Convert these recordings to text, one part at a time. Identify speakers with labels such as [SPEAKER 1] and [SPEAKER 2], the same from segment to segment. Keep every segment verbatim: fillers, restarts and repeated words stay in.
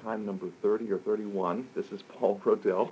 [SPEAKER 1] time number thirty or thirty-one. This is Paul Brodell.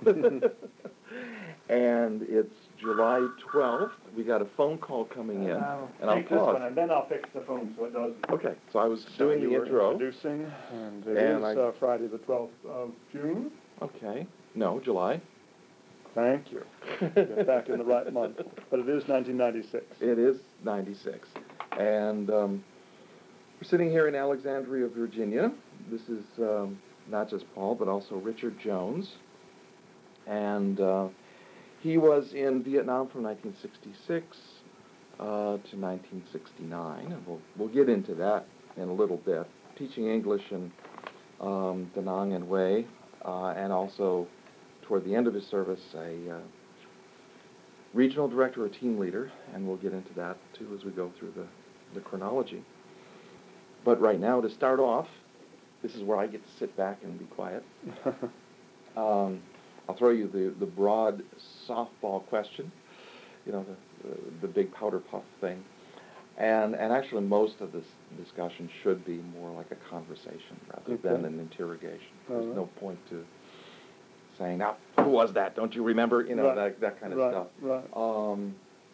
[SPEAKER 1] And it's July twelfth. We got a phone call coming in.
[SPEAKER 2] I'll
[SPEAKER 1] and I'll
[SPEAKER 2] take this
[SPEAKER 1] pause.
[SPEAKER 2] one, and then I'll fix the phone so it doesn't.
[SPEAKER 1] Okay, so I was
[SPEAKER 2] So
[SPEAKER 1] doing
[SPEAKER 2] you
[SPEAKER 1] the
[SPEAKER 2] were
[SPEAKER 1] intro.
[SPEAKER 2] Introducing, and it
[SPEAKER 1] And
[SPEAKER 2] is
[SPEAKER 1] I-
[SPEAKER 2] uh, Friday the twelfth of June.
[SPEAKER 1] Okay. No, July.
[SPEAKER 2] Thank you. You're back in the right month. But it is nineteen ninety-six.
[SPEAKER 1] It is ninety-six. And um, we're sitting here in Alexandria, Virginia. This is um, not just Paul, but also Richard Jones. And uh, he was in Vietnam from nineteen sixty-six uh, to nineteen sixty-nine. And we'll, we'll get into that in a little bit. Teaching English in um, Da Nang and Hue, uh, and also toward the end of his service, a uh, regional director or team leader, and we'll get into that too as we go through the, the chronology. But right now, to start off, this is where I get to sit back and be quiet. um, I'll throw you the, the broad softball question, you know, the, the, the big powder puff thing. And, and actually most of this discussion should be more like a conversation rather
[SPEAKER 2] Okay.
[SPEAKER 1] than an interrogation. There's
[SPEAKER 2] All right.
[SPEAKER 1] no point to saying, now, who was that? Don't you remember? You know,
[SPEAKER 2] Right.
[SPEAKER 1] that, that kind of
[SPEAKER 2] Right,
[SPEAKER 1] stuff.
[SPEAKER 2] right.
[SPEAKER 1] Um,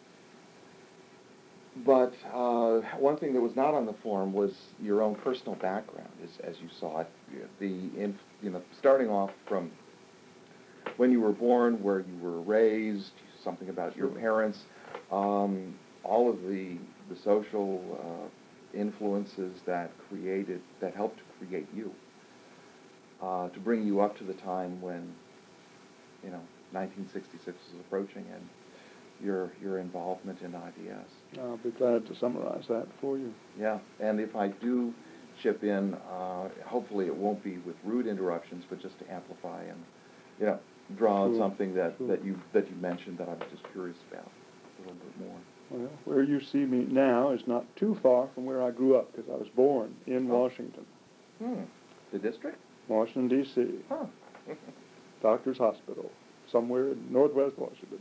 [SPEAKER 1] but uh, one thing that was not on the form was your own personal background, as, as you saw it. The, inf- you know, starting off from when you were born, where you were raised, something about your
[SPEAKER 2] Sure.
[SPEAKER 1] parents, um, all of the, the social uh, influences that created, that helped to create you, uh, to bring you up to the time when, you know, nineteen sixty-six was approaching and your your involvement in I D S.
[SPEAKER 2] I'll be glad to summarize that for you.
[SPEAKER 1] Yeah, and if I do chip in, uh, hopefully it won't be with rude interruptions, but just to amplify and, you know, draw on
[SPEAKER 2] Sure,
[SPEAKER 1] something that,
[SPEAKER 2] sure.
[SPEAKER 1] that you that you mentioned that I was just curious about a little bit more.
[SPEAKER 2] Well, where you see me now is not too far from where I grew up, because I was born in
[SPEAKER 1] Oh.
[SPEAKER 2] Washington,
[SPEAKER 1] Hmm. The district?
[SPEAKER 2] Washington, D C,
[SPEAKER 1] Huh.
[SPEAKER 2] Doctor's Hospital, somewhere in northwest Washington.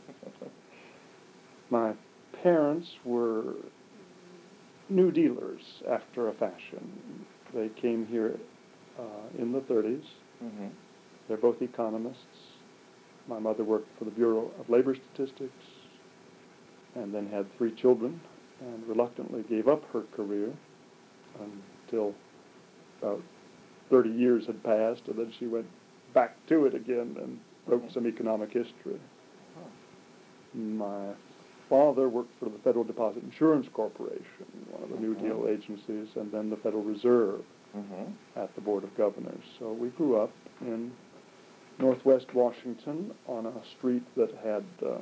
[SPEAKER 2] My parents were New Dealers after a fashion. They came here uh, in the thirties.
[SPEAKER 1] Mm-hmm.
[SPEAKER 2] They're both economists. My mother worked for the Bureau of Labor Statistics and then had three children and reluctantly gave up her career until about thirty years had passed, and then she went back to it again and wrote some economic history. My father worked for the Federal Deposit Insurance Corporation, one of the New Deal agencies, and then the Federal Reserve
[SPEAKER 1] Mm-hmm.
[SPEAKER 2] at the Board of Governors. So we grew up in northwest Washington on a street that had uh,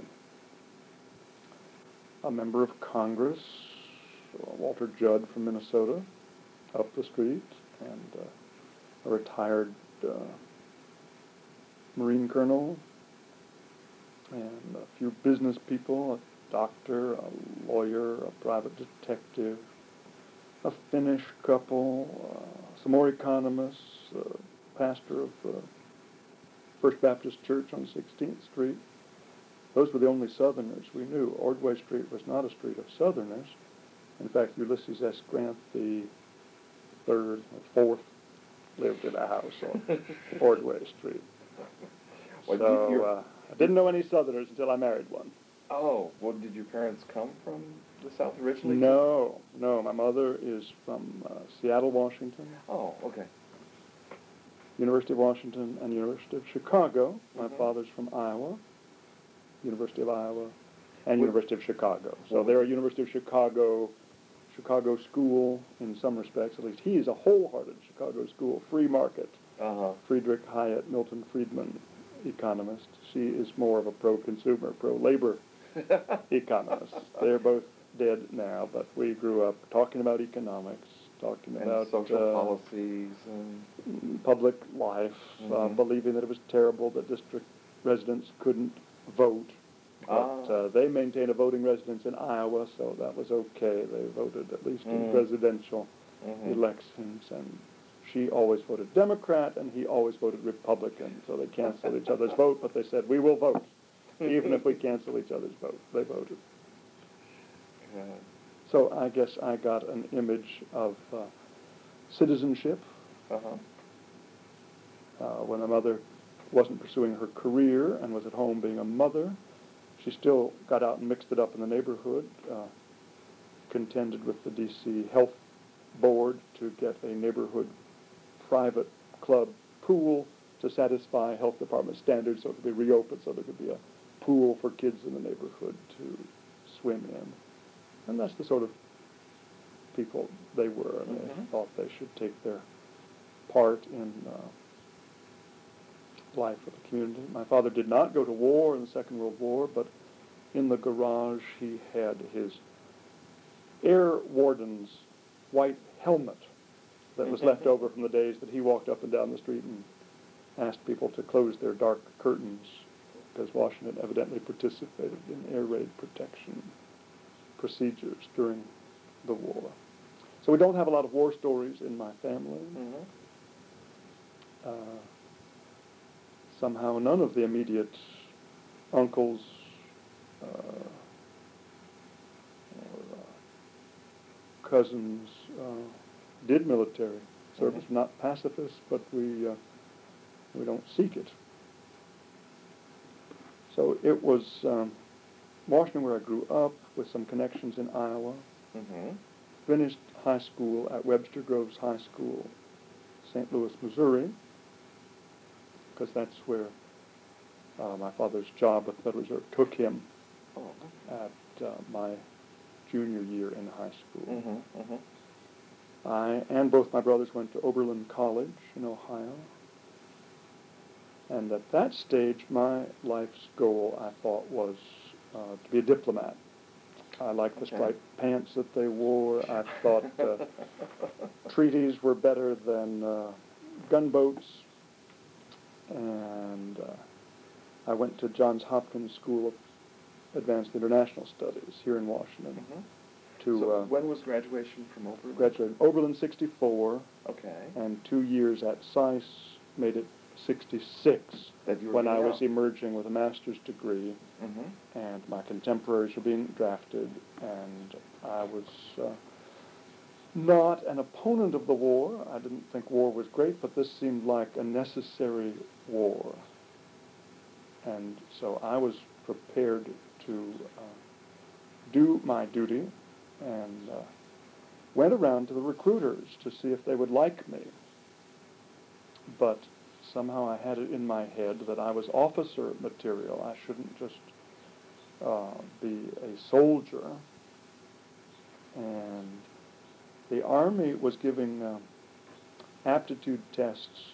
[SPEAKER 2] a member of Congress, Walter Judd from Minnesota, up the street, and uh, a retired uh, Marine colonel, and a few business people, a doctor, a lawyer, a private detective, a Finnish couple, uh, some more economists, uh, pastor of uh, First Baptist Church on sixteenth Street. Those were the only Southerners we knew. Ordway Street was not a street of Southerners. In fact, Ulysses S. Grant, the third or fourth, lived in a house on Ordway Street.
[SPEAKER 1] Well,
[SPEAKER 2] so
[SPEAKER 1] you-
[SPEAKER 2] uh, I didn't know any Southerners until I married one.
[SPEAKER 1] Oh, well, did your parents come from the South originally?
[SPEAKER 2] No, no. My mother is from uh, Seattle, Washington,
[SPEAKER 1] Oh, okay.
[SPEAKER 2] University of Washington, and University of Chicago. My
[SPEAKER 1] Mhm.
[SPEAKER 2] father's from Iowa, University of Iowa, and
[SPEAKER 1] Well-
[SPEAKER 2] University of Chicago. So
[SPEAKER 1] Well-
[SPEAKER 2] they're a University of Chicago, Chicago school in some respects. At least he is a wholehearted Chicago school, free market.
[SPEAKER 1] Uh-huh.
[SPEAKER 2] Friedrich Hayek, Milton Friedman economist. She is more of a pro-consumer, pro-labor economist. They're both dead now, but we grew up talking about economics, talking
[SPEAKER 1] And
[SPEAKER 2] about
[SPEAKER 1] social
[SPEAKER 2] uh,
[SPEAKER 1] policies and...
[SPEAKER 2] public life, uh,
[SPEAKER 1] Mhm.
[SPEAKER 2] believing that it was terrible that district residents couldn't vote. But
[SPEAKER 1] Ah.
[SPEAKER 2] uh, they maintain a voting residence in Iowa, so that was okay. They voted at least in
[SPEAKER 1] Mm.
[SPEAKER 2] presidential
[SPEAKER 1] Mhm.
[SPEAKER 2] elections, and she always voted Democrat, and he always voted Republican. So they canceled each other's vote, but they said, we will vote. Even if we cancel each other's vote, they voted.
[SPEAKER 1] Yeah.
[SPEAKER 2] So I guess I got an image of uh, citizenship,
[SPEAKER 1] Uh-huh.
[SPEAKER 2] Uh, when my mother wasn't pursuing her career and was at home being a mother, she still got out and mixed it up in the neighborhood, uh, contended with the D C Health Board to get a neighborhood private club pool to satisfy health department standards so it could be reopened, so there could be a pool for kids in the neighborhood to swim in. And that's the sort of people they were, and
[SPEAKER 1] Mm-hmm.
[SPEAKER 2] they thought they should take their part in uh, life of the community. My father did not go to war in the Second World War, but in the garage he had his air warden's white helmet that was left over from the days that he walked up and down the street and asked people to close their dark curtains, because Washington evidently participated in air raid protection procedures during the war. So we don't have a lot of war stories in my family.
[SPEAKER 1] Mm-hmm.
[SPEAKER 2] Uh, somehow none of the immediate uncles uh, or uh, cousins uh, did military service.
[SPEAKER 1] Mm-hmm.
[SPEAKER 2] We're not pacifists, but we uh, we don't seek it. So it was um, Washington where I grew up, with some connections in Iowa.
[SPEAKER 1] Mm-hmm.
[SPEAKER 2] Finished high school at Webster Groves High School, Saint Louis, Missouri, because that's where uh, my father's job with the Federal Reserve took him
[SPEAKER 1] Oh.
[SPEAKER 2] at uh, my junior year in high school.
[SPEAKER 1] Mm-hmm. Mm-hmm.
[SPEAKER 2] I and both my brothers went to Oberlin College in Ohio. And at that stage, my life's goal, I thought, was uh, to be a diplomat. I liked the
[SPEAKER 1] Okay.
[SPEAKER 2] striped pants that they wore. I thought uh, treaties were better than uh, gunboats. And uh, I went to Johns Hopkins School of Advanced International Studies here in Washington.
[SPEAKER 1] Mm-hmm.
[SPEAKER 2] To
[SPEAKER 1] so
[SPEAKER 2] uh,
[SPEAKER 1] when was graduation from Oberlin?
[SPEAKER 2] graduated Oberlin sixty-four,
[SPEAKER 1] Okay.
[SPEAKER 2] and two years at SAIS made it sixty-six
[SPEAKER 1] That you were
[SPEAKER 2] when I
[SPEAKER 1] getting
[SPEAKER 2] was
[SPEAKER 1] out.
[SPEAKER 2] emerging with a master's degree.
[SPEAKER 1] Mm-hmm.
[SPEAKER 2] And my contemporaries were being drafted, and I was uh, not an opponent of the war. I didn't think war was great, but this seemed like a necessary war. And so I was prepared to uh, do my duty, and uh, went around to the recruiters to see if they would like me. But somehow I had it in my head that I was officer material. I shouldn't just uh, be a soldier. And the Army was giving uh, aptitude tests.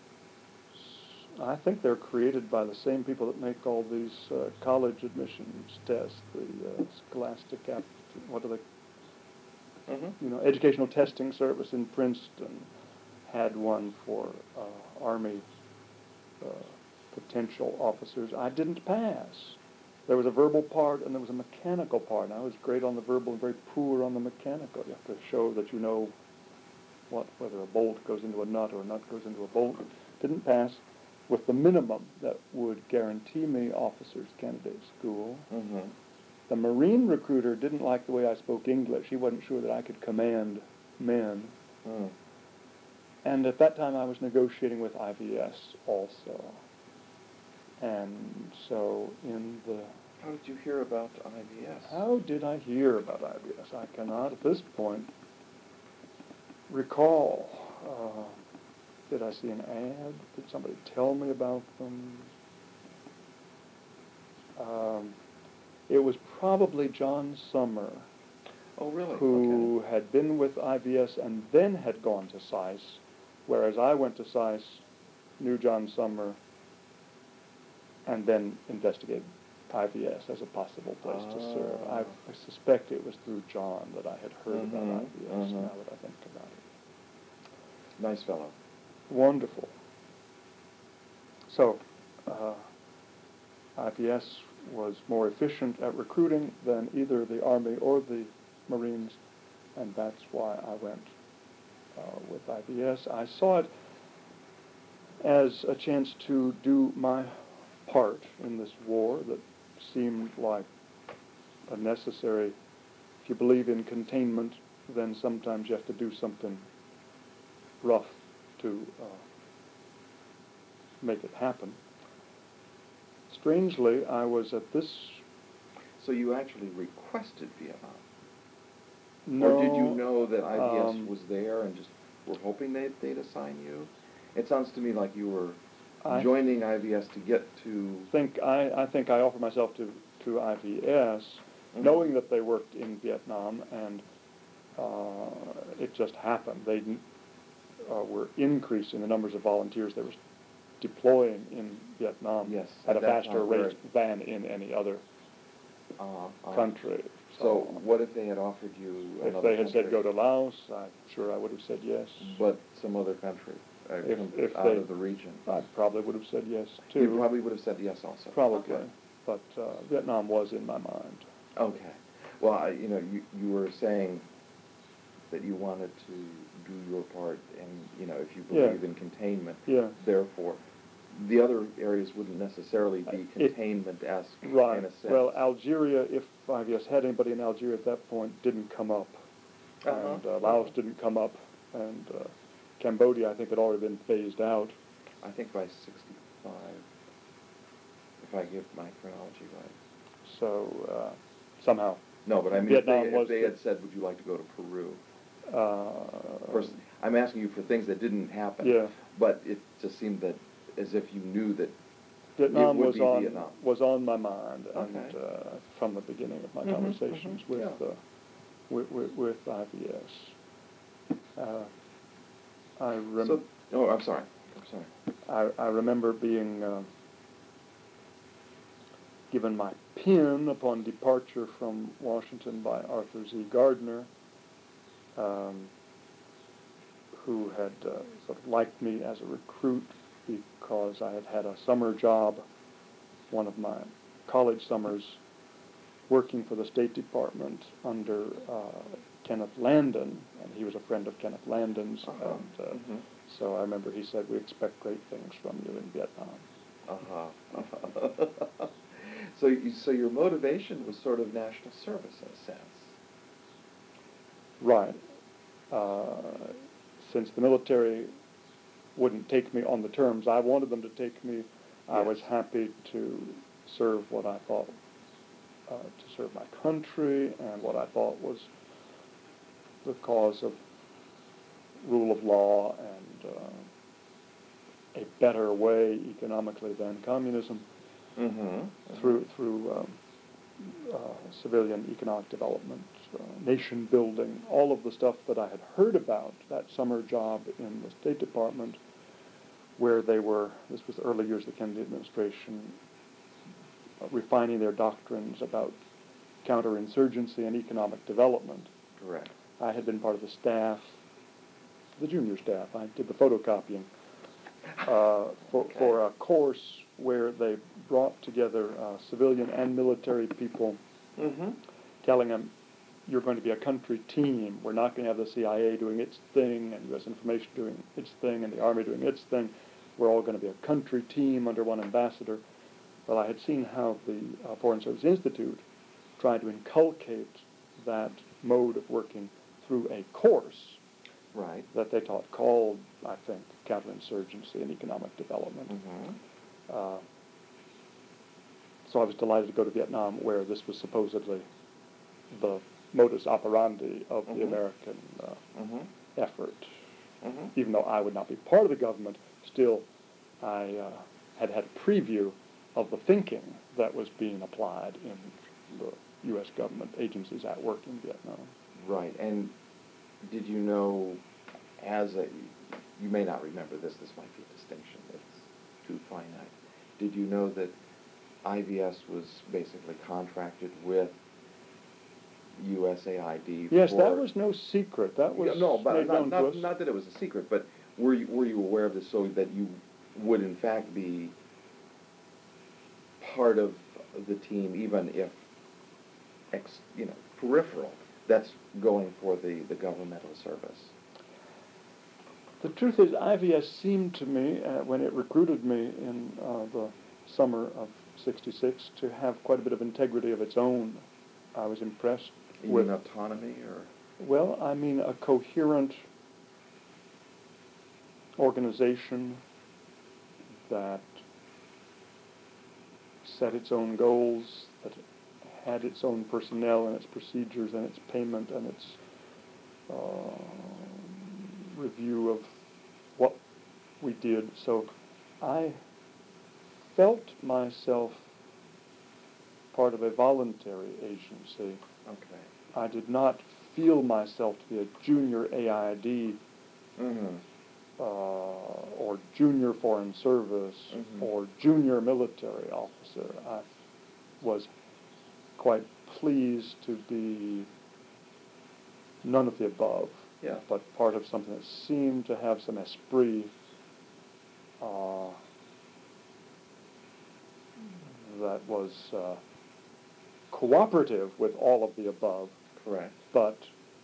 [SPEAKER 2] I think they're created by the same people that make all these uh, college admissions tests, the uh, Scholastic Aptitude, what are they?
[SPEAKER 1] Mm-hmm.
[SPEAKER 2] You know, Educational Testing Service in Princeton had one for uh, Army uh, potential officers. I didn't pass. There was a verbal part and there was a mechanical part. And I was great on the verbal and very poor on the mechanical. You have to show that you know what, whether a bolt goes into a nut or a nut goes into a bolt. Didn't pass with the minimum that would guarantee me officers candidate school.
[SPEAKER 1] Mm-hmm.
[SPEAKER 2] The Marine recruiter didn't like the way I spoke English. He wasn't sure that I could command men.
[SPEAKER 1] Mm.
[SPEAKER 2] And at that time I was negotiating with I V S also. And so in the...
[SPEAKER 1] How did you hear about I V S?
[SPEAKER 2] How did I hear about I V S? I cannot at this point recall. Uh, did I see an ad? Did somebody tell me about them? Um, it was probably John Summer,
[SPEAKER 1] Oh, really?
[SPEAKER 2] who
[SPEAKER 1] Okay.
[SPEAKER 2] had been with I V S and then had gone to SAIS, whereas I went to SAIS, knew John Summer, and then investigated I V S as a possible place to serve. I,
[SPEAKER 1] Ah.
[SPEAKER 2] I suspect it was through John that I had heard
[SPEAKER 1] Mhm,
[SPEAKER 2] about I V S,
[SPEAKER 1] mhm.
[SPEAKER 2] now that I think about it.
[SPEAKER 1] Nice fellow.
[SPEAKER 2] Wonderful. So, uh, I V S was more efficient at recruiting than either the Army or the Marines, and that's why I went uh, with I V S. I saw it as a chance to do my part in this war that seemed like a necessary. If you believe in containment, then sometimes you have to do something rough to uh, make it happen. Strangely, I was at this.
[SPEAKER 1] So you actually requested Vietnam?
[SPEAKER 2] No,
[SPEAKER 1] or did you know that I V S
[SPEAKER 2] um,
[SPEAKER 1] was there and just were hoping they'd, they'd assign you? It sounds to me like you were
[SPEAKER 2] I
[SPEAKER 1] joining I V S to get to...
[SPEAKER 2] think I, I think I offered myself to, to I V S,
[SPEAKER 1] Mhm.
[SPEAKER 2] knowing that they worked in Vietnam, and uh, it just happened. They uh, were increasing the numbers of volunteers they were deploying in Vietnam
[SPEAKER 1] Yes,
[SPEAKER 2] at,
[SPEAKER 1] at
[SPEAKER 2] a
[SPEAKER 1] that
[SPEAKER 2] faster
[SPEAKER 1] time,
[SPEAKER 2] rate
[SPEAKER 1] right.
[SPEAKER 2] than in any other
[SPEAKER 1] Uh, uh,
[SPEAKER 2] country.
[SPEAKER 1] So what if they had offered you
[SPEAKER 2] if
[SPEAKER 1] another
[SPEAKER 2] they had
[SPEAKER 1] country?
[SPEAKER 2] said go to Laos, I'm sure I would have said yes.
[SPEAKER 1] But some other country, uh,
[SPEAKER 2] If-
[SPEAKER 1] com-
[SPEAKER 2] if
[SPEAKER 1] out
[SPEAKER 2] they-
[SPEAKER 1] of the region.
[SPEAKER 2] I probably would have said yes too.
[SPEAKER 1] You probably would have said yes also.
[SPEAKER 2] Probably,
[SPEAKER 1] Okay.
[SPEAKER 2] but uh, Vietnam was in my mind.
[SPEAKER 1] Okay. Well, I, you know, you, you were saying that you wanted to do your part, and, you know, if you
[SPEAKER 2] Yeah.
[SPEAKER 1] believe in containment,
[SPEAKER 2] Yeah.
[SPEAKER 1] therefore, the other areas wouldn't necessarily be
[SPEAKER 2] It-
[SPEAKER 1] containment-esque
[SPEAKER 2] Right.
[SPEAKER 1] in a sense.
[SPEAKER 2] Well, Algeria, if I guess had anybody in Algeria at that point, didn't come up,
[SPEAKER 1] Uh-huh.
[SPEAKER 2] and uh, Laos didn't come up, and uh, Cambodia, I think, had already been phased out.
[SPEAKER 1] I think by sixty-five, if I give my chronology right.
[SPEAKER 2] So uh, somehow,
[SPEAKER 1] No, but I mean,
[SPEAKER 2] Vietnam
[SPEAKER 1] if they,
[SPEAKER 2] was
[SPEAKER 1] if they
[SPEAKER 2] the-
[SPEAKER 1] had said, would you like to go to Peru?
[SPEAKER 2] uh,
[SPEAKER 1] Of course, I'm asking you for things that didn't happen.
[SPEAKER 2] Yeah.
[SPEAKER 1] But it just seemed that, as if you knew that
[SPEAKER 2] Vietnam
[SPEAKER 1] it would
[SPEAKER 2] was
[SPEAKER 1] be
[SPEAKER 2] on
[SPEAKER 1] Vietnam.
[SPEAKER 2] was on my mind,
[SPEAKER 1] Okay.
[SPEAKER 2] and uh, from the beginning of my
[SPEAKER 1] Mhm,
[SPEAKER 2] conversations
[SPEAKER 1] mhm,
[SPEAKER 2] with,
[SPEAKER 1] yeah.
[SPEAKER 2] uh, with, with with I V S. Uh, I rem-
[SPEAKER 1] So, oh, I'm sorry. I'm sorry.
[SPEAKER 2] I, I remember being uh, given my pin upon departure from Washington by Arthur Z. Gardner, um, who had uh, sort of liked me as a recruit because I had had a summer job, one of my college summers, working for the State Department under uh, Kenneth Landon, and he was a friend of Kenneth Landon's,
[SPEAKER 1] Uh-huh.
[SPEAKER 2] and uh,
[SPEAKER 1] Mhm.
[SPEAKER 2] so I remember he said, "We expect great things from you in Vietnam."
[SPEAKER 1] Uh-huh. Uh-huh. so, you, so your motivation was sort of national service in a sense.
[SPEAKER 2] Right. Uh, since the military wouldn't take me on the terms I wanted them to take me, I
[SPEAKER 1] Yes.
[SPEAKER 2] was happy to serve what I thought, uh, to serve my country and what I thought was the cause of rule of law and uh, a better way economically than communism
[SPEAKER 1] Mm-hmm.
[SPEAKER 2] through through um, uh, civilian economic development, uh, nation building, all of the stuff that I had heard about, that summer job in the State Department, where they were, this was the early years of the Kennedy administration, uh, refining their doctrines about counterinsurgency and economic development.
[SPEAKER 1] Correct.
[SPEAKER 2] I had been part of the staff, the junior staff. I did the photocopying uh, for,
[SPEAKER 1] Okay.
[SPEAKER 2] for a course where they brought together uh, civilian and military people,
[SPEAKER 1] Mm-hmm.
[SPEAKER 2] telling them, you're going to be a country team. We're not going to have the C I A doing its thing and U S information doing its thing and the Army doing its thing. We're all going to be a country team under one ambassador. Well, I had seen how the uh, Foreign Service Institute tried to inculcate that mode of working through a course
[SPEAKER 1] Right.
[SPEAKER 2] that they taught called, I think, counterinsurgency and economic development.
[SPEAKER 1] Mm-hmm.
[SPEAKER 2] Uh, so I was delighted to go to Vietnam, where this was supposedly the modus operandi of the
[SPEAKER 1] Mhm.
[SPEAKER 2] American uh,
[SPEAKER 1] Mm-hmm.
[SPEAKER 2] effort.
[SPEAKER 1] Mm-hmm.
[SPEAKER 2] Even though I would not be part of the government, still I uh, had had a preview of the thinking that was being applied in the U S government agencies at work in Vietnam.
[SPEAKER 1] Right. And did you know, as a, you may not remember this, this might be a distinction, it's too finite. Did you know that I V S was basically contracted with U S A I D?
[SPEAKER 2] Yes,
[SPEAKER 1] for,
[SPEAKER 2] that was no secret. That was
[SPEAKER 1] Yeah, no, but
[SPEAKER 2] made
[SPEAKER 1] not,
[SPEAKER 2] known to
[SPEAKER 1] not,
[SPEAKER 2] us.
[SPEAKER 1] not that it was a secret, but were you, were you aware of this so that you would in fact be part of the team, even if, ex, you know, peripheral, that's going for the, the governmental service?
[SPEAKER 2] The truth is, I V S seemed to me, uh, when it recruited me in uh, the summer of sixty-six, to have quite a bit of integrity of its own. I was impressed
[SPEAKER 1] You
[SPEAKER 2] with,
[SPEAKER 1] mean autonomy, or?
[SPEAKER 2] well, I mean, a coherent organization that set its own goals, that had its own personnel and its procedures and its payment and its uh, review of what we did. So I felt myself part of a voluntary agency.
[SPEAKER 1] Okay.
[SPEAKER 2] I did not feel myself to be a junior A I D
[SPEAKER 1] Mm-hmm.
[SPEAKER 2] uh, or junior foreign service
[SPEAKER 1] Mm-hmm.
[SPEAKER 2] or junior military officer. I was quite pleased to be none of the above,
[SPEAKER 1] Yeah.
[SPEAKER 2] but part of something that seemed to have some esprit uh, that was uh, cooperative with all of the above.
[SPEAKER 1] Correct.
[SPEAKER 2] But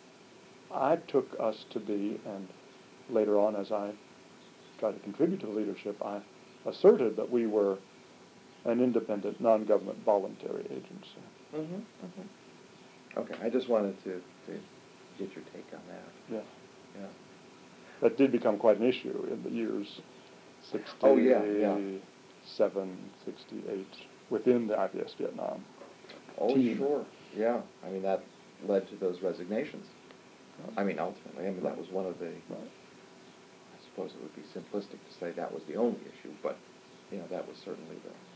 [SPEAKER 2] I took us to be, and later on as I tried to contribute to the leadership, I asserted that we were an independent, non-government voluntary agency.
[SPEAKER 1] Mm-hmm. Mm-hmm. Okay, I just wanted to, to get your take on that.
[SPEAKER 2] Yeah.
[SPEAKER 1] Yeah.
[SPEAKER 2] That did become quite an issue in the years sixty-seven,
[SPEAKER 1] Oh, yeah, yeah.
[SPEAKER 2] sixty-eight, within the I V S Vietnam
[SPEAKER 1] Oh,
[SPEAKER 2] team.
[SPEAKER 1] sure. Yeah. I mean, that led to those resignations. I mean, ultimately, I mean, that was one of the,
[SPEAKER 2] Right.
[SPEAKER 1] I suppose it would be simplistic to say that was the only issue, but, you know, that was certainly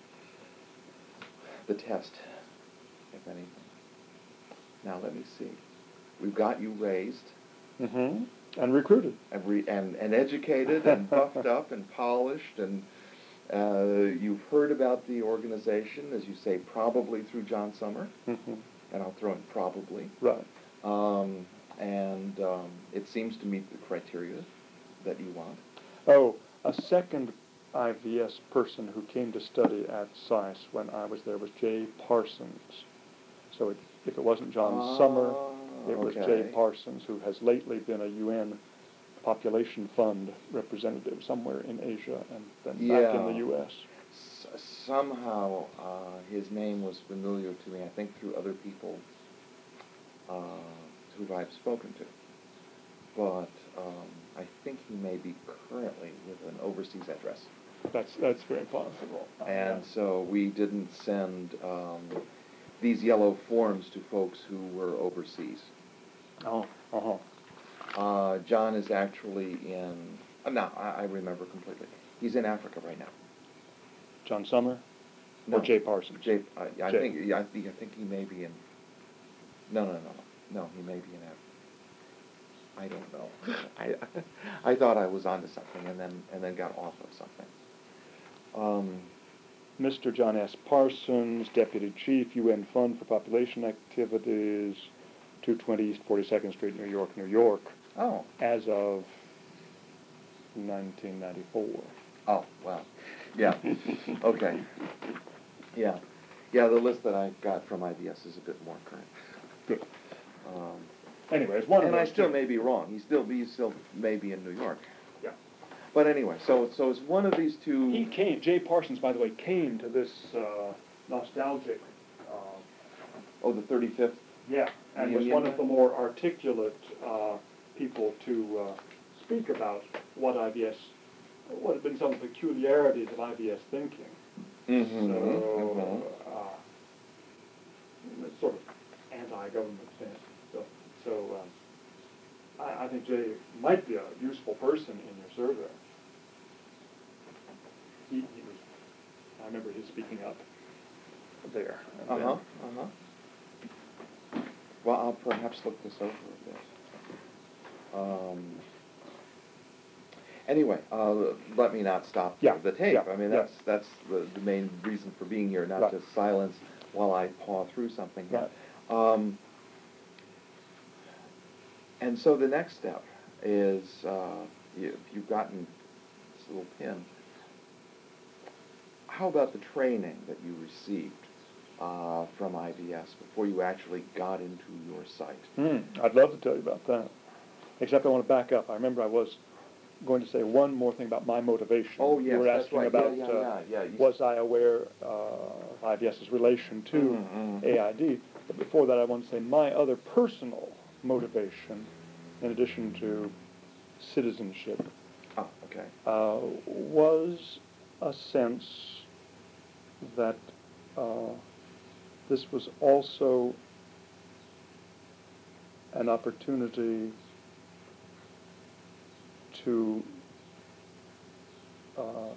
[SPEAKER 1] the, the test, if anything. Now, let me see. We've got you raised.
[SPEAKER 2] Mm-hmm. And recruited.
[SPEAKER 1] And, re- and, and educated and buffed up and polished, and uh, you've heard about the organization, as you say, probably through John Summer,
[SPEAKER 2] Mm-hmm.
[SPEAKER 1] and I'll throw in probably.
[SPEAKER 2] Right.
[SPEAKER 1] Um, and um, it seems to meet the criteria that you want.
[SPEAKER 2] Oh, a second I V S person who came to study at SAIS when I was there was Jay Parsons. So it, if it wasn't John
[SPEAKER 1] Ah,
[SPEAKER 2] Summer, it was
[SPEAKER 1] okay.
[SPEAKER 2] Jay Parsons, who has lately been a U N Population Fund representative somewhere in Asia and then back in the
[SPEAKER 1] Yeah.
[SPEAKER 2] U S.
[SPEAKER 1] S- somehow uh, his name was familiar to me, I think through other people uh, who I've spoken to. But um, I think he may be currently with an overseas address.
[SPEAKER 2] That's that's very possible.
[SPEAKER 1] And so we didn't send um, these yellow forms to folks who were overseas.
[SPEAKER 2] Oh, uh-huh.
[SPEAKER 1] Uh, John is actually in, uh, no, I, I remember completely. He's in Africa right now.
[SPEAKER 2] John Summer?
[SPEAKER 1] No.
[SPEAKER 2] Or Jay Parsons?
[SPEAKER 1] Jay, I, I
[SPEAKER 2] Jay.
[SPEAKER 1] think, yeah, I think, I think he may be in, no, no, no, no, no, he may be in Africa. I don't know. I, I thought I was onto something and then, and then got off of something. Um,
[SPEAKER 2] Mister John S. Parsons, Deputy Chief, U N Fund for Population Activities, two twenty East forty-second Street, New York, New York,
[SPEAKER 1] oh,
[SPEAKER 2] as of nineteen ninety-four.
[SPEAKER 1] oh, wow. Yeah, okay. Yeah, yeah, the list that I got from I V S is a bit more current.
[SPEAKER 2] Good.
[SPEAKER 1] Um,
[SPEAKER 2] Anyways, one
[SPEAKER 1] and
[SPEAKER 2] of
[SPEAKER 1] I
[SPEAKER 2] those
[SPEAKER 1] still
[SPEAKER 2] two.
[SPEAKER 1] may be wrong. He still, he still may be in New York.
[SPEAKER 2] Yeah.
[SPEAKER 1] But anyway, so so it's one of these two.
[SPEAKER 2] He came, Jay Parsons, by the way, came to this uh, nostalgic, uh,
[SPEAKER 1] Oh, the thirty-fifth.
[SPEAKER 2] yeah, and was
[SPEAKER 1] Reunion
[SPEAKER 2] one
[SPEAKER 1] day?
[SPEAKER 2] of the more articulate uh, people to uh, speak about what I V S, what had been some of the peculiarities of I V S thinking.
[SPEAKER 1] Mm-hmm.
[SPEAKER 2] So, uh, it's sort of anti-government thing. So, so um, I, I think Jay might be a useful person in your survey. He, he was, I remember his speaking up there. and
[SPEAKER 1] Uh
[SPEAKER 2] then-
[SPEAKER 1] huh. Uh huh. Well, I'll perhaps look this over a bit. Um, anyway, uh, let me not stop
[SPEAKER 2] Yeah,
[SPEAKER 1] the tape.
[SPEAKER 2] yeah,
[SPEAKER 1] I mean,
[SPEAKER 2] yeah.
[SPEAKER 1] that's that's the, the main reason for being here, not
[SPEAKER 2] Right.
[SPEAKER 1] just silence while I paw through something here.
[SPEAKER 2] Right.
[SPEAKER 1] Um, and so the next step is uh, you, you've gotten this little pin. How about the training that you received uh, from I V S before you actually got into your site?
[SPEAKER 2] Mm, I'd love to tell you about that. Except I want to back up. I remember I was going to say one more thing about my motivation.
[SPEAKER 1] Oh, yes,
[SPEAKER 2] You were
[SPEAKER 1] that's
[SPEAKER 2] asking
[SPEAKER 1] right.
[SPEAKER 2] about
[SPEAKER 1] Yeah, yeah,
[SPEAKER 2] uh,
[SPEAKER 1] yeah, yeah. You
[SPEAKER 2] was I aware uh, of IVS's relation to
[SPEAKER 1] Mhm, mhm.
[SPEAKER 2] A I D. But before that, I want to say my other personal motivation, in addition to citizenship,
[SPEAKER 1] Oh, okay.
[SPEAKER 2] uh, was a sense that uh, this was also an opportunity to uh,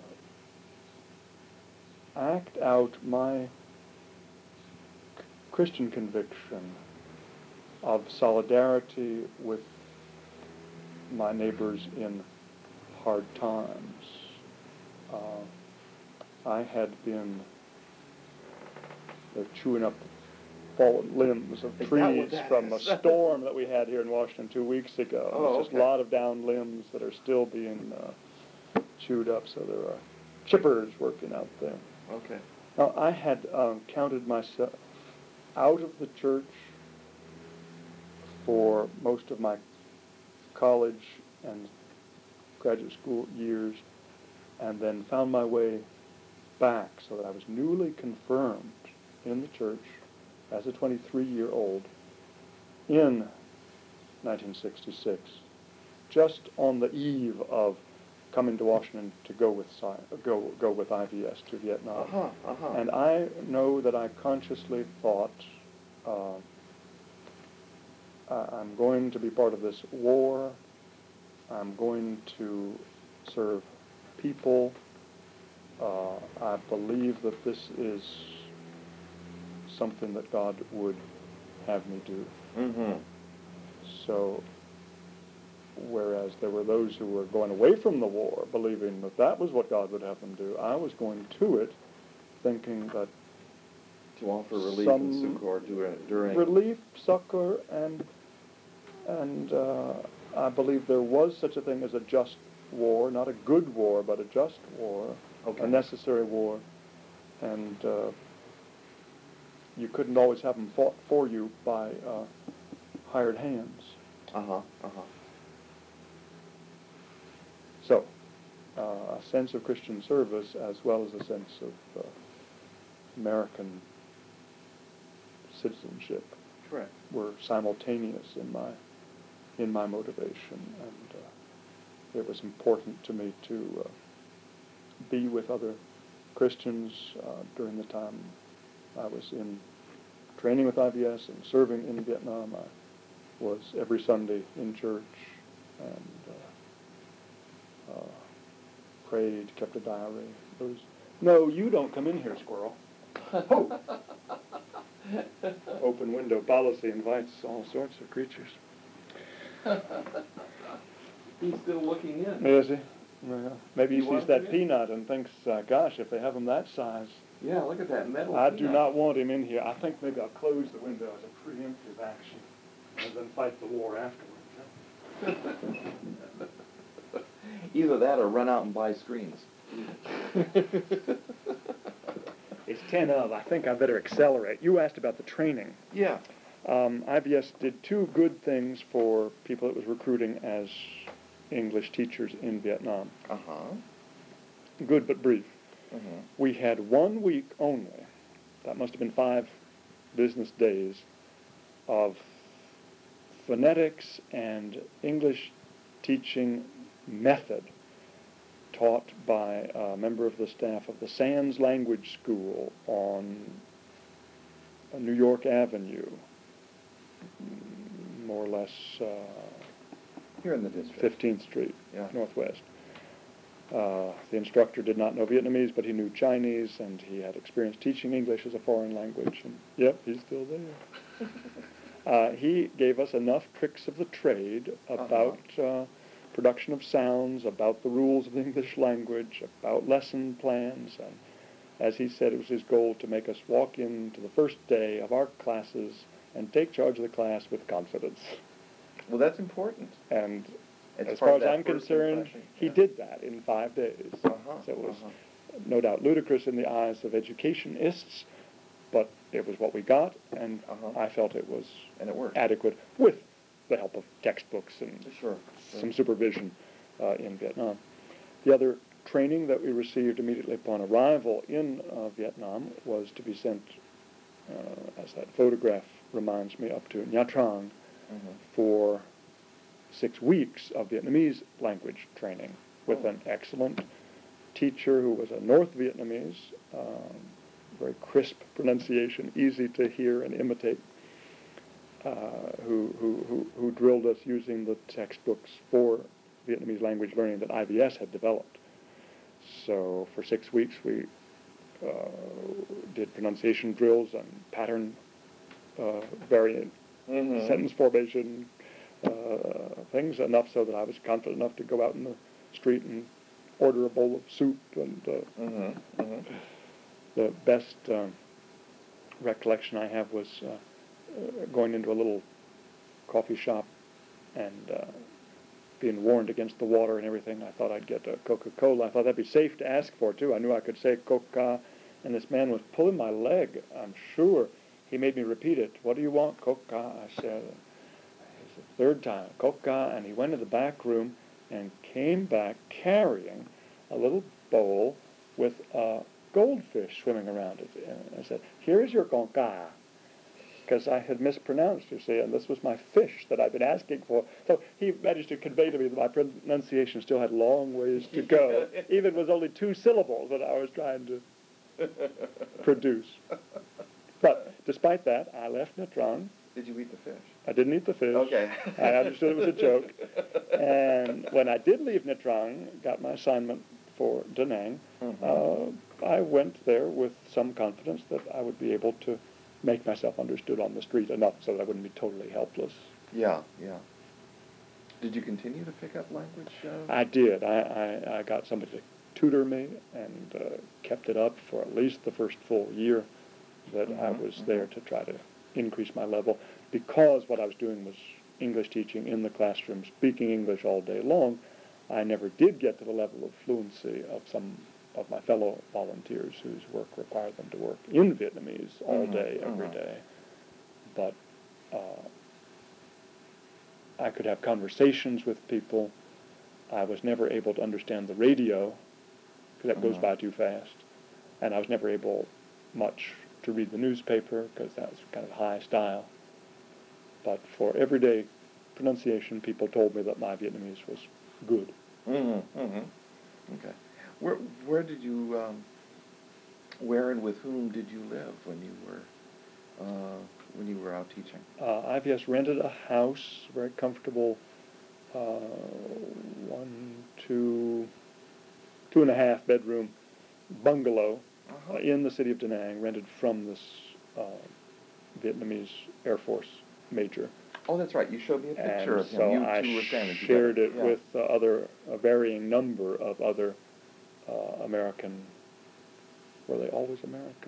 [SPEAKER 2] act out my Christian conviction of solidarity with my neighbors in hard times. Uh, I had been they're chewing up fallen limbs of
[SPEAKER 1] Is that
[SPEAKER 2] trees
[SPEAKER 1] what that
[SPEAKER 2] from a
[SPEAKER 1] is?
[SPEAKER 2] storm that we had here in Washington two weeks ago.
[SPEAKER 1] Oh,
[SPEAKER 2] There's just
[SPEAKER 1] okay.
[SPEAKER 2] a lot of downed limbs that are still being uh, chewed up, so there are chippers working out there.
[SPEAKER 1] Okay.
[SPEAKER 2] Now, I had um, counted myself out of the church for most of my college and graduate school years, and then found my way back so that I was newly confirmed in the church as a twenty-three-year-old in nineteen sixty-six, just on the eve of coming to Washington to go with go go with I V S to Vietnam.
[SPEAKER 1] Uh-huh, uh-huh.
[SPEAKER 2] And I know that I consciously thought, uh, I'm going to be part of this war. I'm going to serve people. Uh, I believe that this is something that God would have me do.
[SPEAKER 1] Mm-hmm.
[SPEAKER 2] So, whereas there were those who were going away from the war, believing that that was what God would have them do, I was going to it thinking that
[SPEAKER 1] To offer relief
[SPEAKER 2] some
[SPEAKER 1] and succor during, during...
[SPEAKER 2] relief, succor, and and uh, I believe there was such a thing as a just war, not a good war, but a just war,
[SPEAKER 1] Okay.
[SPEAKER 2] a necessary war, and uh, you couldn't always have them fought for you by uh, hired hands.
[SPEAKER 1] Uh-huh, uh-huh.
[SPEAKER 2] So, uh, a sense of Christian service as well as a sense of uh, American citizenship
[SPEAKER 1] Correct.
[SPEAKER 2] were simultaneous in my in my motivation, and uh, it was important to me to uh, be with other Christians uh, during the time I was in training with I V S and serving in Vietnam. I was every Sunday in church and uh, uh, prayed, kept a diary. There was, no, you don't come in here, squirrel. Oh. Open window policy invites all sorts of creatures.
[SPEAKER 1] He's still looking in.
[SPEAKER 2] Is he? Well, maybe he
[SPEAKER 1] You
[SPEAKER 2] sees
[SPEAKER 1] want
[SPEAKER 2] that
[SPEAKER 1] him in?
[SPEAKER 2] peanut and thinks, uh, gosh, if they have him that size,
[SPEAKER 1] Yeah, look at that metal
[SPEAKER 2] I
[SPEAKER 1] peanut.
[SPEAKER 2] do not want him in here. I think maybe I'll close the window as a preemptive action and then fight the war afterwards. Huh?
[SPEAKER 1] Either that or run out and buy screens.
[SPEAKER 2] It's ten of. I think I better accelerate. You asked about the training.
[SPEAKER 1] Yeah.
[SPEAKER 2] Um, I V S did two good things for people it was recruiting as English teachers in Vietnam.
[SPEAKER 1] Uh-huh.
[SPEAKER 2] Good but brief.
[SPEAKER 1] Uh-huh.
[SPEAKER 2] We had one week only, that must have been five business days, of phonetics and English teaching method taught by a member of the staff of the Sands Language School on New York Avenue, more or less uh,
[SPEAKER 1] Here in the district.
[SPEAKER 2] fifteenth Street,
[SPEAKER 1] Yeah.
[SPEAKER 2] Northwest. Uh, the instructor did not know Vietnamese, but he knew Chinese, and he had experience teaching English as a foreign language. And yep, he's still there. uh, he gave us enough tricks of the trade about uh-huh. uh, production of sounds, about the rules of the English language, about lesson plans, and as he said, it was his goal to make us walk into the first day of our classes and take charge of the class with confidence.
[SPEAKER 1] Well, that's important.
[SPEAKER 2] And
[SPEAKER 1] It's
[SPEAKER 2] as
[SPEAKER 1] part
[SPEAKER 2] far
[SPEAKER 1] of
[SPEAKER 2] as
[SPEAKER 1] that
[SPEAKER 2] I'm
[SPEAKER 1] first
[SPEAKER 2] concerned,
[SPEAKER 1] impression.
[SPEAKER 2] he
[SPEAKER 1] Yeah.
[SPEAKER 2] did that in five days.
[SPEAKER 1] Uh-huh,
[SPEAKER 2] So it was
[SPEAKER 1] uh-huh.
[SPEAKER 2] no doubt ludicrous in the eyes of educationists, but it was what we got, and
[SPEAKER 1] Uh-huh.
[SPEAKER 2] I felt it was
[SPEAKER 1] And it worked.
[SPEAKER 2] adequate with the help of textbooks and
[SPEAKER 1] Sure. sure.
[SPEAKER 2] some supervision uh, in Vietnam. The other training that we received immediately upon arrival in uh, Vietnam was to be sent, uh, as that photograph reminds me, up to Nha Trang
[SPEAKER 1] Mhm.
[SPEAKER 2] for six weeks of Vietnamese language training with
[SPEAKER 1] Oh.
[SPEAKER 2] an excellent teacher who was a North Vietnamese, um, very crisp pronunciation, easy to hear and imitate, uh, who, who, who, who drilled us using the textbooks for Vietnamese language learning that I V S had developed. So for six weeks we uh, did pronunciation drills and pattern uh, variant mm-hmm. sentence formation uh, things, enough so that I was confident enough to go out in the street and order a bowl of soup. And uh, mm-hmm. Mm-hmm. the best um, recollection I have was uh, uh, going into a little coffee shop and uh, being warned against the water and everything. I thought I'd get a Coca-Cola. I thought that'd be safe to ask for, too. I knew I could say Coca, and this man was pulling my leg, I'm sure. He made me repeat it. What do you want, Coca? I said, it's the third time, Coca, and he went to the back room and came back carrying a little bowl with a goldfish swimming around it. And I said, here is your Coca, because I had mispronounced, you see, and this was my fish that I'd been asking for. So he managed to convey to me that my pronunciation still had long ways to go, even it was only two syllables that I was trying to produce. But despite that, I left Nha Trang.
[SPEAKER 1] Did you eat the fish?
[SPEAKER 2] I didn't eat the fish.
[SPEAKER 1] Okay.
[SPEAKER 2] I understood it was a joke. And when I did leave Nha Trang, got my assignment for Da Nang, mm-hmm. uh, I went there with some confidence that I would be able to make myself understood on the street enough so that I wouldn't be totally helpless.
[SPEAKER 1] Yeah, yeah. Did you continue to pick up language? Uh...
[SPEAKER 2] I did. I, I, I got somebody to tutor me and uh, kept it up for at least the first full year that mm-hmm, I was mm-hmm. there to try to increase my level, because what I was doing was English teaching in the classroom, speaking English all day long. I never did get to the level of fluency of some of my fellow volunteers whose work required them to work in Vietnamese all mm-hmm, day, every mm-hmm. day. But uh, I could have conversations with people. I was never able to understand the radio, because that mm-hmm. goes by too fast. And I was never able much to read the newspaper, because that was kind of high style. But for everyday pronunciation, people told me that my Vietnamese was good.
[SPEAKER 1] Mm-hmm, mm-hmm. Okay. Where where did you, um, where and with whom did you live when you were, uh, when you were out teaching?
[SPEAKER 2] Uh, I V S rented a house, very comfortable, uh, one, two, two and a half bedroom bungalow uh-huh. uh, in the city of Da Nang, rented from this uh, Vietnamese Air Force major.
[SPEAKER 1] Oh, that's right. You showed me a picture
[SPEAKER 2] and
[SPEAKER 1] of him.
[SPEAKER 2] So
[SPEAKER 1] you
[SPEAKER 2] I
[SPEAKER 1] two were standing
[SPEAKER 2] shared
[SPEAKER 1] together.
[SPEAKER 2] it
[SPEAKER 1] yeah.
[SPEAKER 2] with uh, other, a varying number of other uh, American. Were they always American?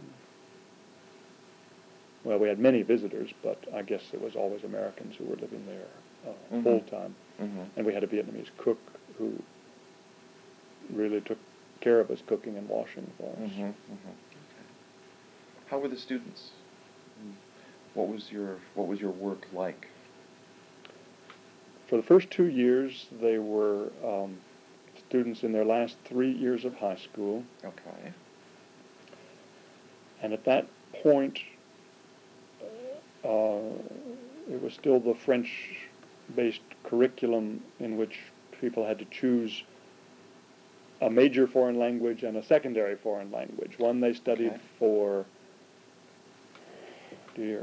[SPEAKER 2] Well, we had many visitors, but I guess it was always Americans who were living there uh, mm-hmm. full time. Mm-hmm. And we had a Vietnamese cook who really took care of us, cooking and washing for us.
[SPEAKER 1] Mm-hmm. Mm-hmm. Okay. How were the students? What was your What was your work like?
[SPEAKER 2] For the first two years, they were um, students in their last three years of high school.
[SPEAKER 1] Okay.
[SPEAKER 2] And at that point, uh, it was still the French-based curriculum in which people had to choose a major foreign language and a secondary foreign language. One they studied okay. for, dear,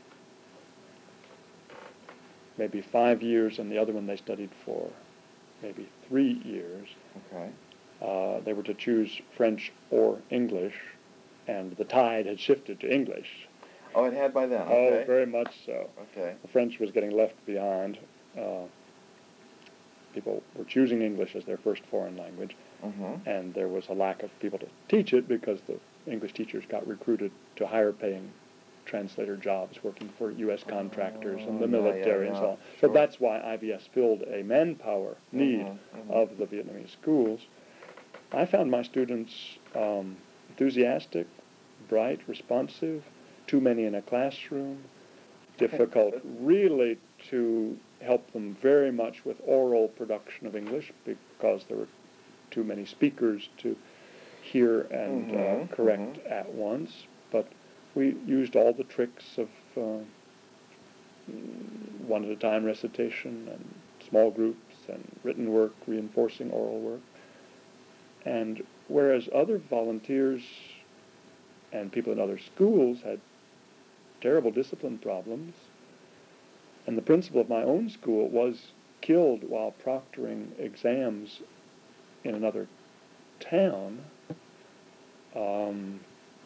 [SPEAKER 2] maybe five years, and the other one they studied for maybe three years.
[SPEAKER 1] Okay.
[SPEAKER 2] Uh, they were to choose French or English, and the tide had shifted to English.
[SPEAKER 1] Oh, it had by then. Okay.
[SPEAKER 2] Oh, very much so.
[SPEAKER 1] Okay.
[SPEAKER 2] The French was getting left behind. Uh, people were choosing English as their first foreign language, mm-hmm. and there was a lack of people to teach it because the English teachers got recruited to higher paying translator jobs working for U S contractors oh, and the military yeah, yeah, and so on.
[SPEAKER 1] Sure.
[SPEAKER 2] So that's why I V S filled a manpower need mm-hmm, mm-hmm. of the Vietnamese schools. I found my students um, enthusiastic, bright, responsive, too many in a classroom, difficult really to help them very much with oral production of English because there were too many speakers to hear and mm-hmm, uh, correct mm-hmm. at once. But we used all the tricks of uh, one-at-a-time recitation and small groups and written work, reinforcing oral work. And whereas other volunteers and people in other schools had terrible discipline problems, and the principal of my own school was killed while proctoring exams in another town, um,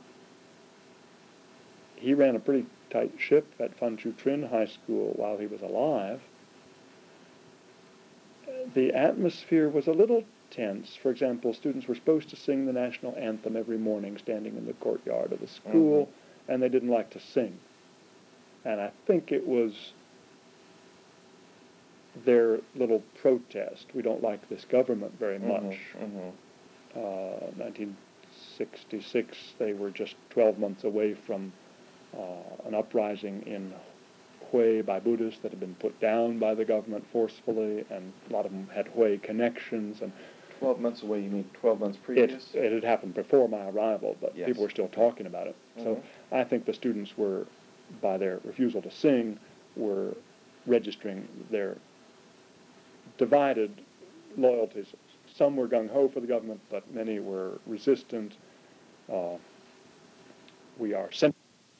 [SPEAKER 2] he ran a pretty tight ship at Phan Chu Trinh High School while he was alive. The atmosphere was a little tense. For example, students were supposed to sing the national anthem every morning standing in the courtyard of the school, mm-hmm. and they didn't like to sing. And I think it was their little protest. We don't like this government very much.
[SPEAKER 1] Mm-hmm. Mm-hmm.
[SPEAKER 2] Uh, nineteen sixty-six, they were just twelve months away from uh, an uprising in Hue by Buddhists that had been put down by the government forcefully, and a lot of them had Hue connections. And
[SPEAKER 1] twelve months away, you mean twelve months previous?
[SPEAKER 2] It, it had happened before my arrival, but yes. People were still talking about it. Mm-hmm. So I think the students were, by their refusal to sing, were registering their divided loyalties. Some were gung-ho for the government, but many were resistant. Uh, we are sent.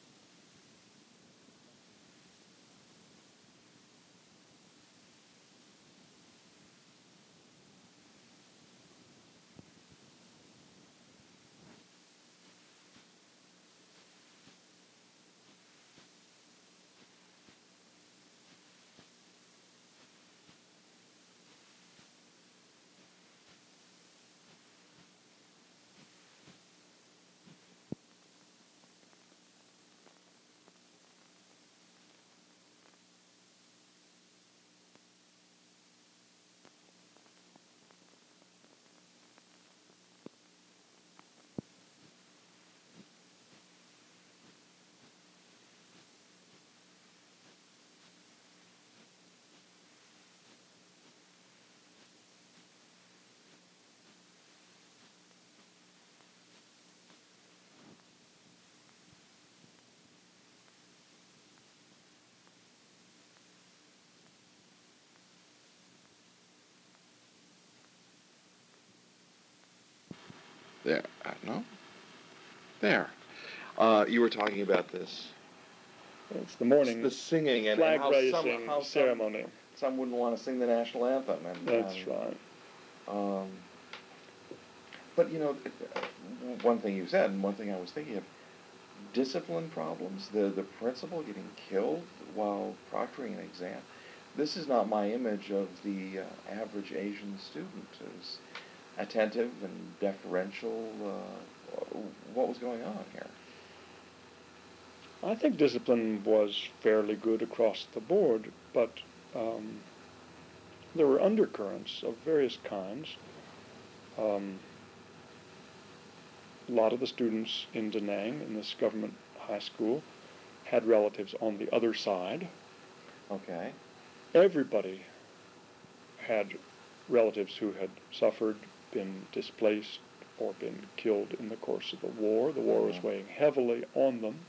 [SPEAKER 1] There, uh, no? There. Uh, you were talking about this.
[SPEAKER 2] It's the morning
[SPEAKER 1] the singing and,
[SPEAKER 2] flag
[SPEAKER 1] and how
[SPEAKER 2] raising
[SPEAKER 1] some, how
[SPEAKER 2] ceremony.
[SPEAKER 1] Some, some wouldn't want to sing the national anthem. And,
[SPEAKER 2] That's
[SPEAKER 1] and,
[SPEAKER 2] right.
[SPEAKER 1] Um, but, you know, one thing you said, and one thing I was thinking of, discipline problems, the, the principal getting killed while proctoring an exam. This is not my image of the uh, average Asian student who's attentive and deferential. Uh, what was going on here?
[SPEAKER 2] I think discipline was fairly good across the board, but um, there were undercurrents of various kinds. Um, a lot of the students in Da Nang, in this government high school, had relatives on the other side.
[SPEAKER 1] Okay.
[SPEAKER 2] Everybody had relatives who had suffered, been displaced, or been killed in the course of the war. The war was weighing heavily on them.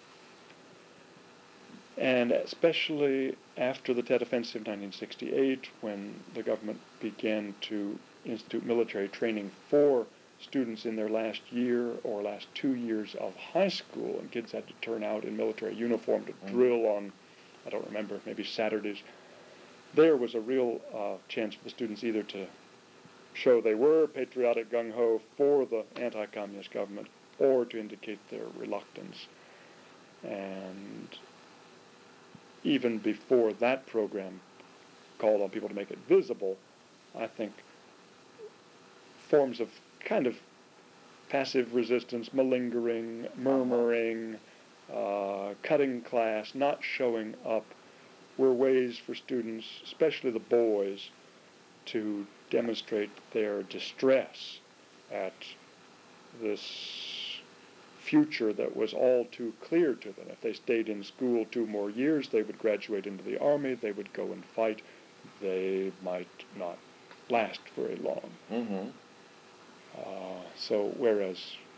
[SPEAKER 2] And especially after the Tet Offensive of nineteen sixty-eight, when the government began to institute military training for students in their last year or last two years of high school, and kids had to turn out in military uniform to mm. drill on, I don't remember, maybe Saturdays, there was a real uh, chance for the students either to show they were patriotic gung-ho for the anti-communist government or to indicate their reluctance. And even before that program called on people to make it visible, I think forms of kind of passive resistance, malingering, murmuring, uh, cutting class, not showing up, were ways for students, especially the boys, to demonstrate their distress at this future that was all too clear to them. If they stayed in school two more years, they would graduate into the army, they would go and fight, they might not last very long.
[SPEAKER 1] Mm-hmm.
[SPEAKER 2] Uh, so whereas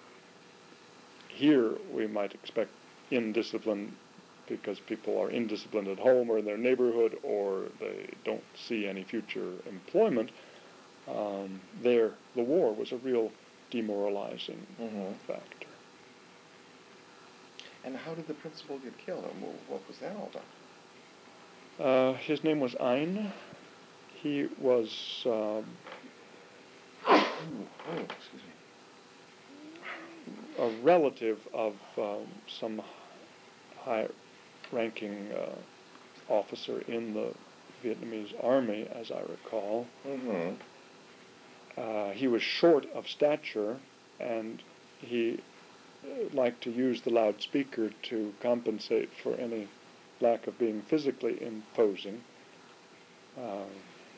[SPEAKER 2] here we might expect indiscipline because people are indisciplined at home or in their neighborhood or they don't see any future employment, Um, there, the war was a real demoralizing
[SPEAKER 3] Mm-hmm.
[SPEAKER 2] factor.
[SPEAKER 3] And how did the principal get killed? And wh- what was that all about?
[SPEAKER 2] Uh, his name was Ein. He was um,
[SPEAKER 3] Ooh, oh, excuse me.
[SPEAKER 2] a relative of um, some high-ranking uh, officer in the Vietnamese army, as I recall.
[SPEAKER 3] Mm-hmm.
[SPEAKER 2] Uh, he was short of stature, and he uh, liked to use the loudspeaker to compensate for any lack of being physically imposing. Uh,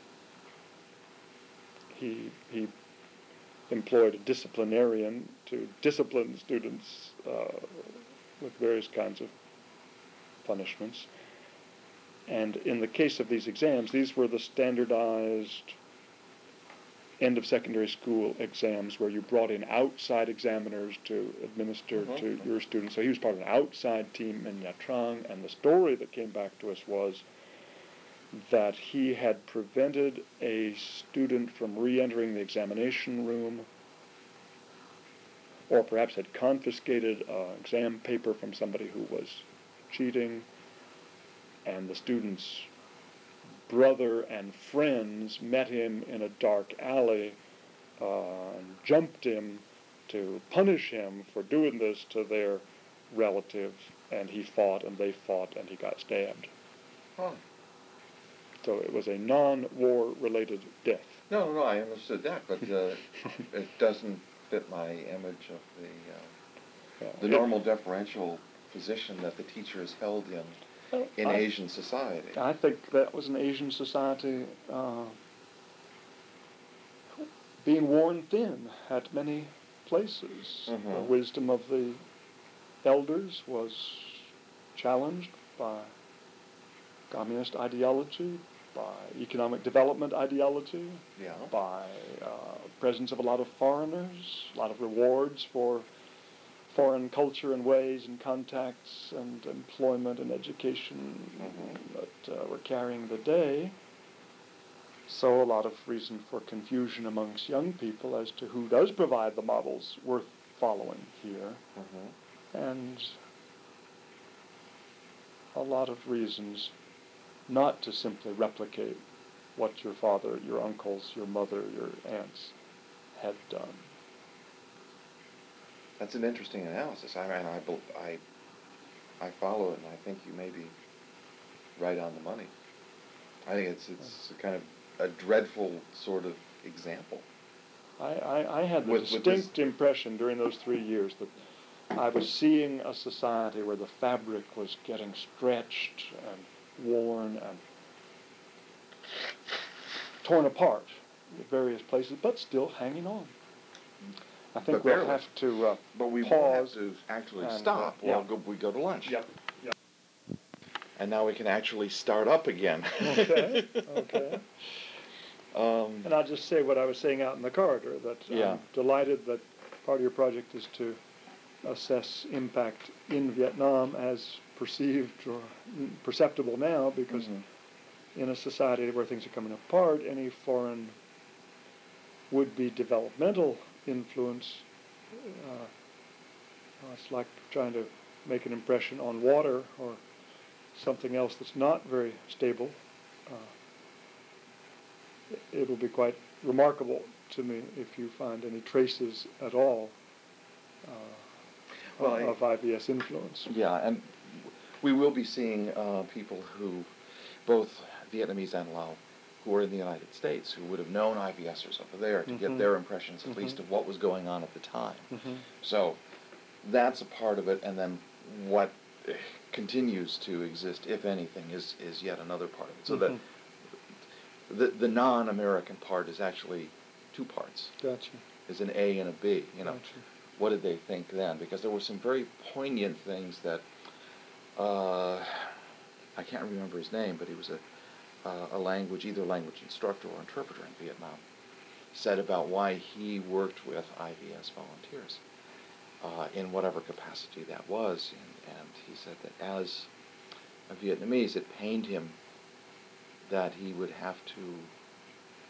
[SPEAKER 2] he he employed a disciplinarian to discipline students uh, with various kinds of punishments. And in the case of these exams, these were the standardized end of secondary school exams where you brought in outside examiners to administer
[SPEAKER 3] Mhm.
[SPEAKER 2] to your students. So he was part of an outside team in Nha Trang, and the story that came back to us was that he had prevented a student from re-entering the examination room, or perhaps had confiscated an exam paper from somebody who was cheating, and the student's brother and friends met him in a dark alley uh, and jumped him to punish him for doing this to their relative, and he fought and they fought and he got stabbed.
[SPEAKER 3] Huh.
[SPEAKER 2] So it was a non-war related death.
[SPEAKER 3] No, no, no, I understood that, but uh, it doesn't fit my image of the uh,
[SPEAKER 2] Yeah.
[SPEAKER 3] the
[SPEAKER 2] It-
[SPEAKER 3] normal deferential position that the teacher is held in
[SPEAKER 2] Well,
[SPEAKER 3] in
[SPEAKER 2] I-
[SPEAKER 3] Asian society.
[SPEAKER 2] I think that was an Asian society uh, being worn thin at many places.
[SPEAKER 3] Mhm.
[SPEAKER 2] The wisdom of the elders was challenged by communist ideology, by economic development ideology,
[SPEAKER 3] Yeah.
[SPEAKER 2] by uh, presence of a lot of foreigners, a lot of rewards for foreign culture and ways and contacts and employment and education
[SPEAKER 3] Mhm.
[SPEAKER 2] that uh, were carrying the day. So a lot of reason for confusion amongst young people as to who does provide the models worth following here,
[SPEAKER 3] Mhm.
[SPEAKER 2] and a lot of reasons not to simply replicate what your father, your uncles, your mother, your aunts had done.
[SPEAKER 3] That's an interesting analysis. I mean, I, bel- I, I follow it, and I think you may be right on the money. I think it's it's a kind of a dreadful sort of example.
[SPEAKER 2] I, I, I had the
[SPEAKER 3] With- with
[SPEAKER 2] distinct
[SPEAKER 3] this-
[SPEAKER 2] impression during those three years that I was seeing a society where the fabric was getting stretched and worn and torn apart in various places, but still hanging on. I think
[SPEAKER 3] But
[SPEAKER 2] we'll
[SPEAKER 3] barely.
[SPEAKER 2] have to uh,
[SPEAKER 3] But we will
[SPEAKER 2] pause.
[SPEAKER 3] have to actually
[SPEAKER 2] and, uh,
[SPEAKER 3] stop
[SPEAKER 2] yeah.
[SPEAKER 3] while go, we go to lunch.
[SPEAKER 2] Yep. Yep.
[SPEAKER 3] And now we can actually start up again.
[SPEAKER 2] Okay. Okay.
[SPEAKER 3] um,
[SPEAKER 2] And I'll just say what I was saying out in the corridor, that
[SPEAKER 3] Yeah.
[SPEAKER 2] I'm delighted that part of your project is to assess impact in Vietnam as perceived or perceptible now, because
[SPEAKER 3] mhm.
[SPEAKER 2] in a society where things are coming apart, any foreign would-be developmental influence, uh, it's like trying to make an impression on water or something else that's not very stable. Uh, it will be quite remarkable to me if you find any traces at all uh,
[SPEAKER 3] Well,
[SPEAKER 2] of,
[SPEAKER 3] I-
[SPEAKER 2] of I V S influence.
[SPEAKER 1] Yeah, and we will be seeing uh, people who, both Vietnamese and Lao, who are in the United States, who would have known IVSers over there to get
[SPEAKER 2] Mhm.
[SPEAKER 1] their impressions at
[SPEAKER 2] Mhm.
[SPEAKER 1] least of what was going on at the time.
[SPEAKER 2] Mm-hmm.
[SPEAKER 1] So that's a part of it, and then what eh, continues to exist, if anything, is, is yet another part of it. So
[SPEAKER 2] Mhm.
[SPEAKER 1] that the, the non-American part is actually two parts.
[SPEAKER 2] Gotcha.
[SPEAKER 1] Is an A and a B, you know.
[SPEAKER 2] Gotcha.
[SPEAKER 1] What did they think then? Because there were some very poignant things that, uh, I can't remember his name, but he was a, uh, a language, either language instructor or interpreter in Vietnam, said about why he worked with I V S volunteers, uh, in whatever capacity that was. And, and he said that as a Vietnamese, it pained him that he would have to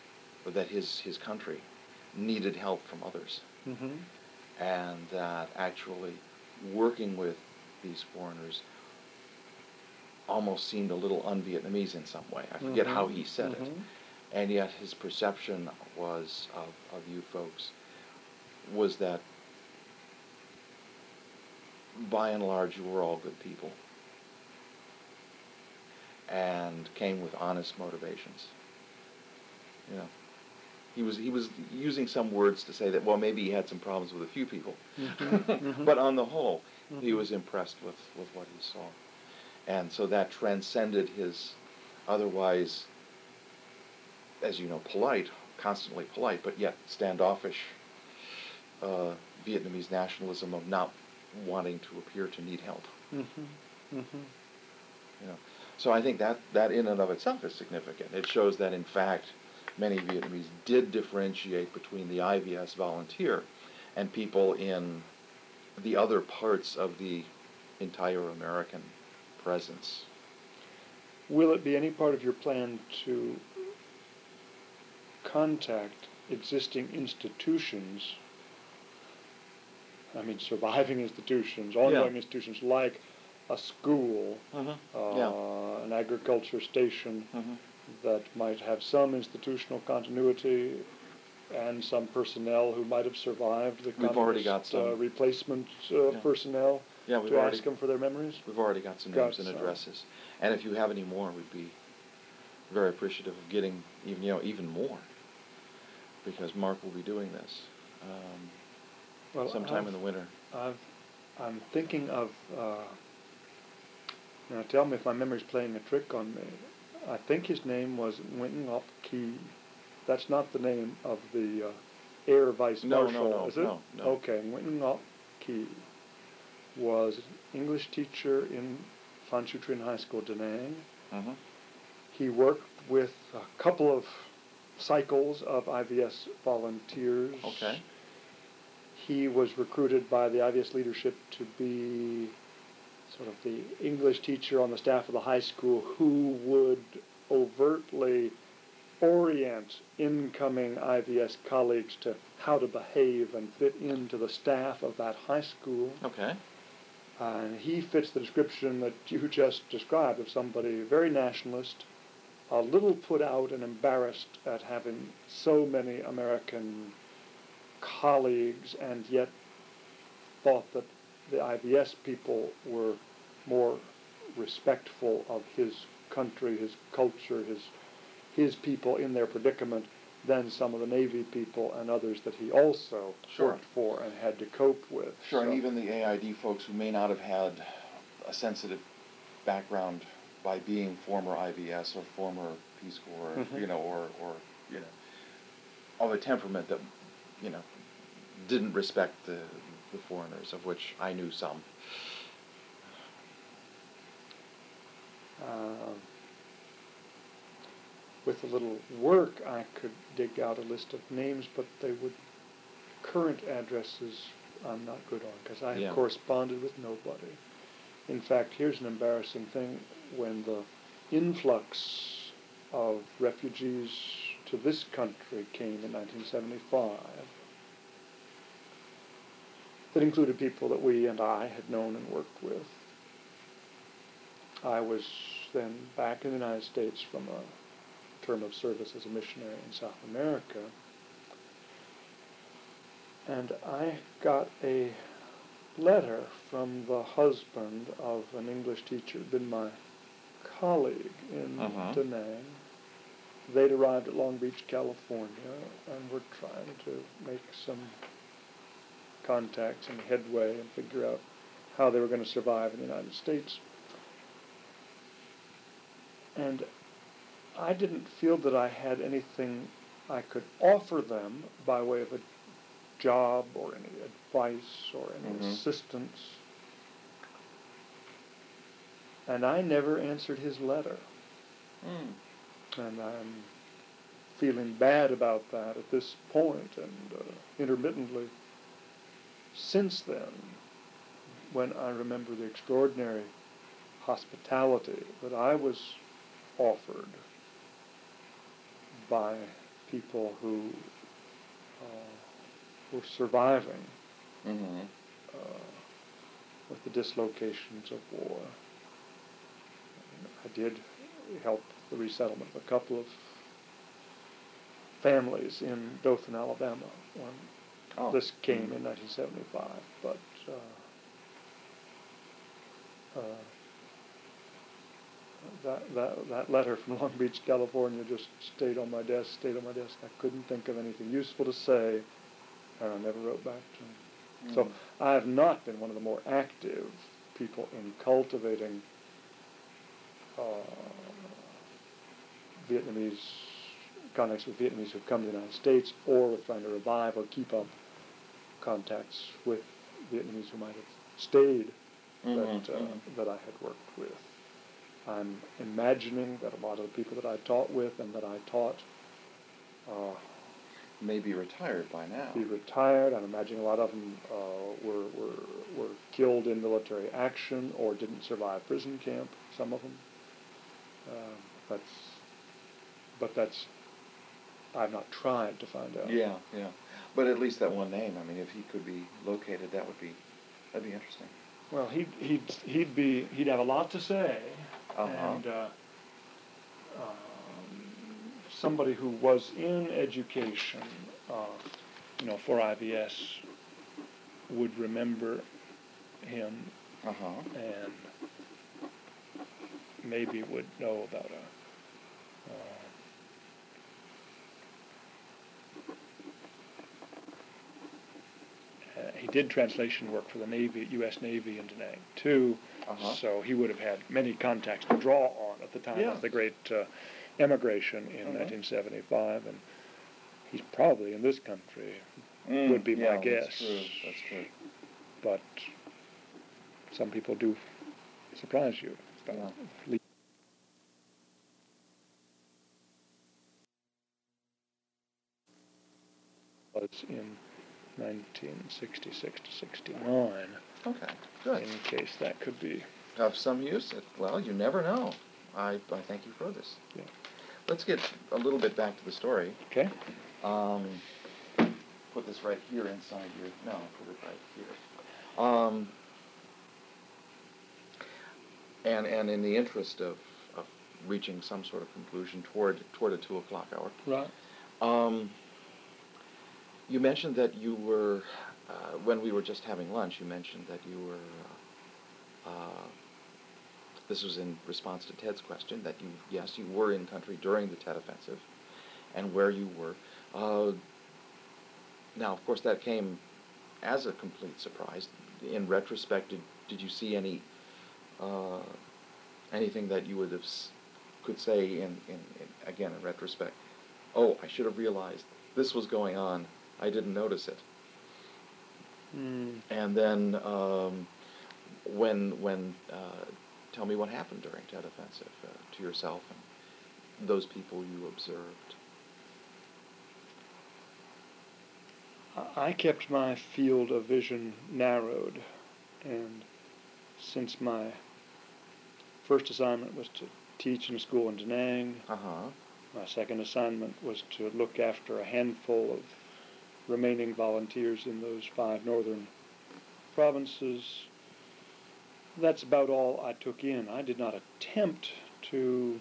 [SPEAKER 1] that his, his country needed help from others.
[SPEAKER 2] Mm-hmm.
[SPEAKER 1] And that actually working with these foreigners almost seemed a little un-Vietnamese in some way. I forget
[SPEAKER 2] Mm-hmm.
[SPEAKER 1] how he said
[SPEAKER 2] Mm-hmm.
[SPEAKER 1] it. And yet his perception was of, of you folks was that by and large you were all good people and came with honest motivations. You know, he was he was using some words to say that, well, maybe he had some problems with a few people.
[SPEAKER 2] Mm-hmm. Mm-hmm.
[SPEAKER 1] But on the whole,
[SPEAKER 2] Mm-hmm.
[SPEAKER 1] he was impressed with, with what he saw. And so that transcended his otherwise, as you know, polite, constantly polite, but yet standoffish uh, Vietnamese nationalism of not wanting to appear to need help.
[SPEAKER 2] Mm-hmm. Mm-hmm.
[SPEAKER 1] You know, so I think that that in and of itself is significant. It shows that in fact many Vietnamese did differentiate between the I V S volunteer and people in the other parts of the entire American presence.
[SPEAKER 2] Will it be any part of your plan to contact existing institutions, I mean surviving institutions, ongoing
[SPEAKER 1] Yeah.
[SPEAKER 2] institutions like a school,
[SPEAKER 1] Mm-hmm.
[SPEAKER 2] uh,
[SPEAKER 1] Yeah.
[SPEAKER 2] an agriculture station
[SPEAKER 1] Mm-hmm.
[SPEAKER 2] that might have some institutional continuity and some personnel who might have survived the
[SPEAKER 1] We've already got
[SPEAKER 2] communist uh,
[SPEAKER 1] some.
[SPEAKER 2] replacement uh,
[SPEAKER 1] Yeah.
[SPEAKER 2] personnel
[SPEAKER 1] Yeah, we've
[SPEAKER 2] to
[SPEAKER 1] already
[SPEAKER 2] ask them for their memories?
[SPEAKER 1] we've already got some
[SPEAKER 2] Got
[SPEAKER 1] names and
[SPEAKER 2] some.
[SPEAKER 1] addresses. And if you have any more, we'd be very appreciative of getting even you know even more, because Mark will be doing this um,
[SPEAKER 2] Well,
[SPEAKER 1] sometime
[SPEAKER 2] I've,
[SPEAKER 1] in the winter.
[SPEAKER 2] I've, I'm thinking of, uh, now tell me if my memory's playing a trick on me. I think his name was Nguyen Ngọc Key. That's not the name of the uh, Air Vice
[SPEAKER 1] No,
[SPEAKER 2] Marshal,
[SPEAKER 1] no, no,
[SPEAKER 2] is it?
[SPEAKER 1] no, no.
[SPEAKER 2] Okay, Nguyen Ngọc Key was an English teacher in Phan Chu Trinh High School, Da Nang.
[SPEAKER 1] Mm-hmm.
[SPEAKER 2] He worked with a couple of cycles of I V S volunteers.
[SPEAKER 1] Okay.
[SPEAKER 2] He was recruited by the I V S leadership to be sort of the English teacher on the staff of the high school who would overtly orient incoming I V S colleagues to how to behave and fit into the staff of that high school.
[SPEAKER 1] Okay.
[SPEAKER 2] Uh, and he fits the description that you just described of somebody very nationalist, a little put out and embarrassed at having so many American colleagues, and yet thought that the I V S people were more respectful of his country, his culture, his his people in their predicament than some of the Navy people and others that he also
[SPEAKER 1] Sure.
[SPEAKER 2] worked for and had to cope with.
[SPEAKER 1] Sure,
[SPEAKER 2] So-
[SPEAKER 1] and even the A I D folks who may not have had a sensitive background by being former I V S or former Peace Corps,
[SPEAKER 2] Mhm.
[SPEAKER 1] you know, or, or, you know, of a temperament that, you know, didn't respect the, the foreigners, of which I knew some.
[SPEAKER 2] Uh, with a little work, I could dig out a list of names, but they would, current addresses I'm not good on, because I have
[SPEAKER 1] Yeah.
[SPEAKER 2] corresponded with nobody. In fact, here's an embarrassing thing. When the influx of refugees to this country came in nineteen seventy-five, that included people that we and I had known and worked with. I was then back in the United States from a term of service as a missionary in South America, and I got a letter from the husband of an English teacher who'd been my colleague in
[SPEAKER 1] Uh-huh.
[SPEAKER 2] Da Nang. They'd arrived at Long Beach, California, and were trying to make some contacts and headway and figure out how they were going to survive in the United States. And I didn't feel that I had anything I could offer them by way of a job or any advice or any
[SPEAKER 1] Mhm.
[SPEAKER 2] assistance. And I never answered his letter.
[SPEAKER 1] Mm.
[SPEAKER 2] And I'm feeling bad about that at this point, and uh, intermittently since then, when I remember the extraordinary hospitality that I was offered by people who uh, were surviving
[SPEAKER 3] Mm-hmm.
[SPEAKER 2] uh, with the dislocations of war. I did help the resettlement of a couple of families in Dothan, Alabama, when
[SPEAKER 3] Oh.
[SPEAKER 2] this came
[SPEAKER 3] Mm-hmm.
[SPEAKER 2] in nineteen seventy-five. But uh, uh, that, that, that letter from Long Beach, California just stayed on my desk, stayed on my desk. I couldn't think of anything useful to say, and I never wrote back to him.
[SPEAKER 3] Mm.
[SPEAKER 2] So I have not been one of the more active people in cultivating uh, Vietnamese contacts with Vietnamese who've come to the United States, or with trying to revive or keep up contacts with Vietnamese who might have stayed
[SPEAKER 3] Mm-hmm.
[SPEAKER 2] that uh,
[SPEAKER 3] Mm-hmm.
[SPEAKER 2] that I had worked with. I'm imagining that a lot of the people that I taught with and that I taught uh,
[SPEAKER 3] May be retired by now.
[SPEAKER 2] be retired. I'm imagining a lot of them uh, were, were were killed in military action or didn't survive prison camp. Some of them. Uh, that's, but that's. I've not tried to find out.
[SPEAKER 3] Yeah, yeah. But at least that one name. I mean, if he could be located, that would be that'd be interesting.
[SPEAKER 2] Well, he'd he'd he'd be he'd have a lot to say,
[SPEAKER 3] Uh-huh.
[SPEAKER 2] and uh, um, somebody who was in education, uh, you know, for I B S, would remember him
[SPEAKER 3] Uh huh.
[SPEAKER 2] and maybe would know about a. Uh, uh, he did translation work for the Navy, U S Navy in Da Nang too,
[SPEAKER 3] Uh-huh.
[SPEAKER 2] so he would have had many contacts to draw on at the time
[SPEAKER 3] Yeah.
[SPEAKER 2] of the great uh, emigration in
[SPEAKER 3] Uh-huh.
[SPEAKER 2] nineteen seventy-five, and he's probably in this country,
[SPEAKER 3] Mm,
[SPEAKER 2] would be
[SPEAKER 3] yeah,
[SPEAKER 2] my guess.
[SPEAKER 3] That's true. That's true.
[SPEAKER 2] But some people do surprise you.
[SPEAKER 3] Yeah.
[SPEAKER 2] Was in nineteen sixty-six to sixty-nine,
[SPEAKER 3] Okay. Good.
[SPEAKER 2] in case that could be.
[SPEAKER 3] Of some use. It, well, you never know. I I thank you for this.
[SPEAKER 2] Yeah.
[SPEAKER 3] Let's get a little bit back to the story.
[SPEAKER 2] Okay.
[SPEAKER 3] Um, put this right here inside your. No, put it right here. Um, and and in the interest of, of reaching some sort of conclusion toward toward a two o'clock hour.
[SPEAKER 2] Right.
[SPEAKER 3] Um, you mentioned that you were uh, when we were just having lunch. You mentioned that you were. Uh, uh, this was in response to Ted's question that you yes you were in country during the Tet Offensive, and where you were. Uh, now, of course, that came as a complete surprise. In retrospect, did, did you see any uh, anything that you would have s- could say in, in, in again in retrospect? Oh, I should have realized this was going on. I didn't notice it.
[SPEAKER 2] Mm.
[SPEAKER 3] And then um, when when uh, tell me what happened during Tet Offensive uh, to yourself and those people you observed.
[SPEAKER 2] I kept my field of vision narrowed, and since my first assignment was to teach in a school in Da Nang,
[SPEAKER 3] Uh huh.
[SPEAKER 2] my second assignment was to look after a handful of remaining volunteers in those five northern provinces. That's about all I took in. I did not attempt to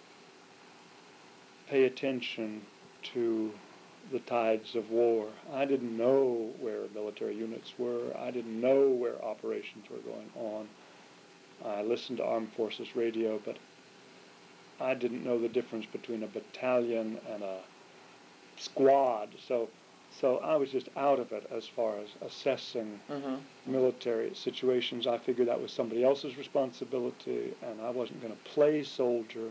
[SPEAKER 2] pay attention to the tides of war. I didn't know where military units were. I didn't know where operations were going on. I listened to Armed Forces radio, but I didn't know the difference between a battalion and a squad. So, so I was just out of it as far as assessing
[SPEAKER 3] Mm-hmm.
[SPEAKER 2] military situations. I figured that was somebody else's responsibility, and I wasn't going to play soldier.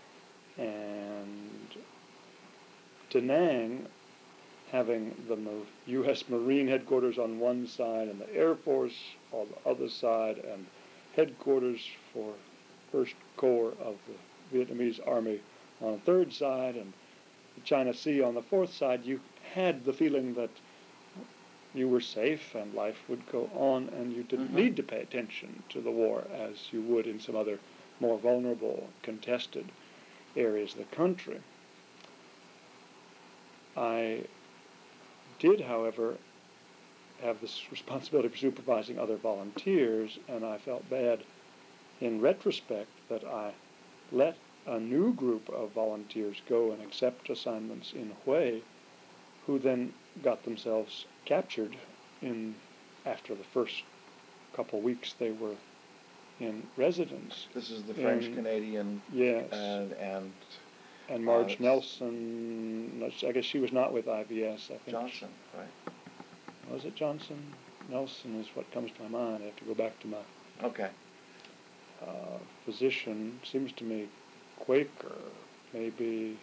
[SPEAKER 2] And Da Nang, having the U S Marine headquarters on one side and the Air Force on the other side, and headquarters for First Corps of the Vietnamese Army on the third side, and the China Sea on the fourth side, you had the feeling that you were safe and life would go on, and you didn't
[SPEAKER 3] Mhm.
[SPEAKER 2] need to pay attention to the war as you would in some other more vulnerable, contested areas of the country. I did, however, have this responsibility for supervising other volunteers, and I felt bad in retrospect that I let a new group of volunteers go and accept assignments in Hue, who then got themselves captured in after the first couple weeks they were in residence.
[SPEAKER 3] This is the French
[SPEAKER 2] in,
[SPEAKER 3] Canadian.
[SPEAKER 2] Yes.
[SPEAKER 3] And and.
[SPEAKER 2] And Marge
[SPEAKER 3] uh,
[SPEAKER 2] Nelson, I guess she was not with I V S. I think
[SPEAKER 3] Johnson, right?
[SPEAKER 2] Was it Johnson? Nelson is what comes to my mind. I have to go back to my
[SPEAKER 3] Okay.
[SPEAKER 2] uh, physician. Seems to me Quaker, maybe.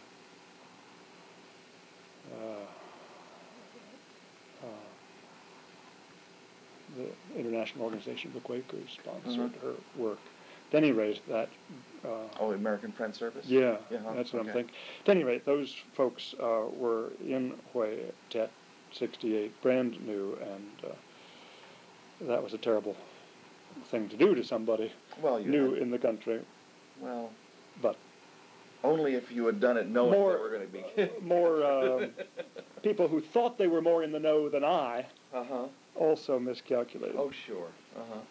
[SPEAKER 2] Uh, uh, the International Organization of the Quakers sponsored
[SPEAKER 3] Mhm.
[SPEAKER 2] her work. At any rate, that. Uh,
[SPEAKER 3] Oh, American Friends Service?
[SPEAKER 2] Yeah,
[SPEAKER 3] Yeah, huh,
[SPEAKER 2] that's what I'm
[SPEAKER 3] okay.
[SPEAKER 2] thinking. At any rate, those folks uh, were in Hue Tet sixty-eight, brand new, and uh, that was a terrible thing to do to somebody
[SPEAKER 3] Well, you
[SPEAKER 2] new
[SPEAKER 3] had-
[SPEAKER 2] in the country.
[SPEAKER 3] Well,
[SPEAKER 2] But
[SPEAKER 3] only if you had done it knowing
[SPEAKER 2] more,
[SPEAKER 3] they were going to be.
[SPEAKER 2] uh, more um, people who thought they were more in the know than I
[SPEAKER 3] Uh huh.
[SPEAKER 2] also miscalculated.
[SPEAKER 3] Oh, sure. Uh huh.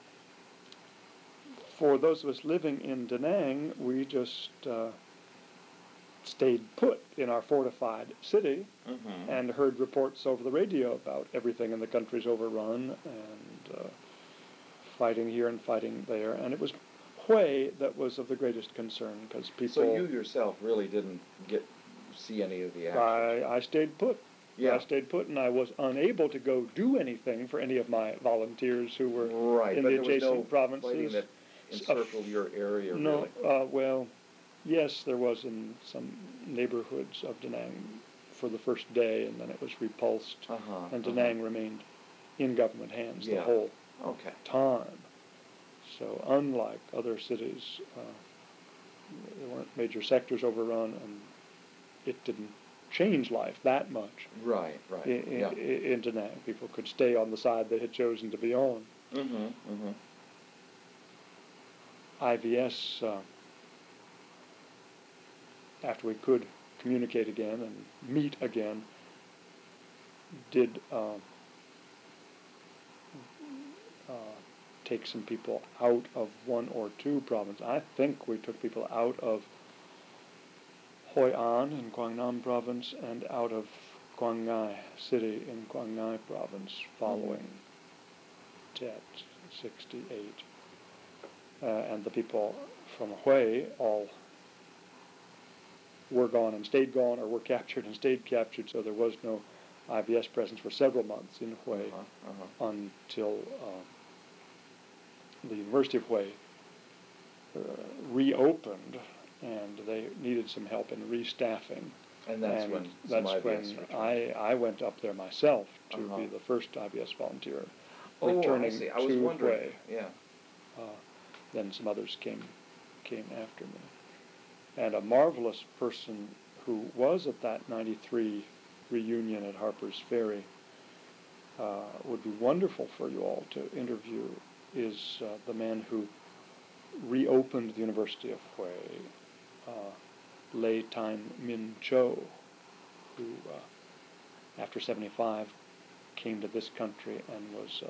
[SPEAKER 2] For those of us living in Da Nang, we just uh, stayed put in our fortified city
[SPEAKER 3] Mm-hmm.
[SPEAKER 2] and heard reports over the radio about everything in the country's overrun and uh, fighting here and fighting there. And it was Hue that was of the greatest concern because people...
[SPEAKER 3] So you yourself really didn't get see any of the action?
[SPEAKER 2] I, I stayed put.
[SPEAKER 3] Yeah.
[SPEAKER 2] I stayed put, and I was unable to go do anything for any of my volunteers who were
[SPEAKER 3] Right,
[SPEAKER 2] in
[SPEAKER 3] but
[SPEAKER 2] the
[SPEAKER 3] there was
[SPEAKER 2] adjacent
[SPEAKER 3] no
[SPEAKER 2] provinces.
[SPEAKER 3] fighting that encircled your area,
[SPEAKER 2] No,
[SPEAKER 3] really?
[SPEAKER 2] uh, well, yes, there was in some neighborhoods of Da Nang for the first day, and then it was repulsed,
[SPEAKER 3] Uh-huh,
[SPEAKER 2] and Da
[SPEAKER 3] uh-huh.
[SPEAKER 2] Nang remained in government hands the
[SPEAKER 3] Yeah.
[SPEAKER 2] whole
[SPEAKER 3] Okay.
[SPEAKER 2] time. So unlike other cities, uh, there weren't major sectors overrun, and it didn't change life that much
[SPEAKER 3] Right, right.
[SPEAKER 2] in, in,
[SPEAKER 3] yeah.
[SPEAKER 2] in Da Nang. People could stay on the side they had chosen to be on.
[SPEAKER 3] Mm-hmm, mm-hmm.
[SPEAKER 2] I V S, uh, after we could communicate again and meet again, did uh, uh, take some people out of one or two provinces. I think we took people out of Hoi An in Quang Nam province and out of Quang Ngai city in Quang Ngai province following Tet sixty-eight. Uh, and the people from Hue all were gone and stayed gone, or were captured and stayed captured, so there was no I V S presence for several months in Hue
[SPEAKER 3] Uh-huh, uh-huh.
[SPEAKER 2] until uh, the University of Hue uh, reopened, and they needed some help in restaffing.
[SPEAKER 3] And that's
[SPEAKER 2] and
[SPEAKER 3] when some
[SPEAKER 2] that's
[SPEAKER 3] I V S
[SPEAKER 2] when
[SPEAKER 3] returned.
[SPEAKER 2] I, I went up there myself to
[SPEAKER 3] Uh-huh.
[SPEAKER 2] be the first I V S volunteer
[SPEAKER 3] Oh,
[SPEAKER 2] returning
[SPEAKER 3] I see. I was
[SPEAKER 2] to
[SPEAKER 3] wondering.
[SPEAKER 2] Hue.
[SPEAKER 3] Yeah.
[SPEAKER 2] Uh, then some others came came after me. And a marvelous person who was at that ninety-three reunion at Harper's Ferry, uh, would be wonderful for you all to interview, is uh, the man who reopened the University of Hue, uh, Lei Tan Min Cho, who uh, after seventy-five came to this country and was, uh,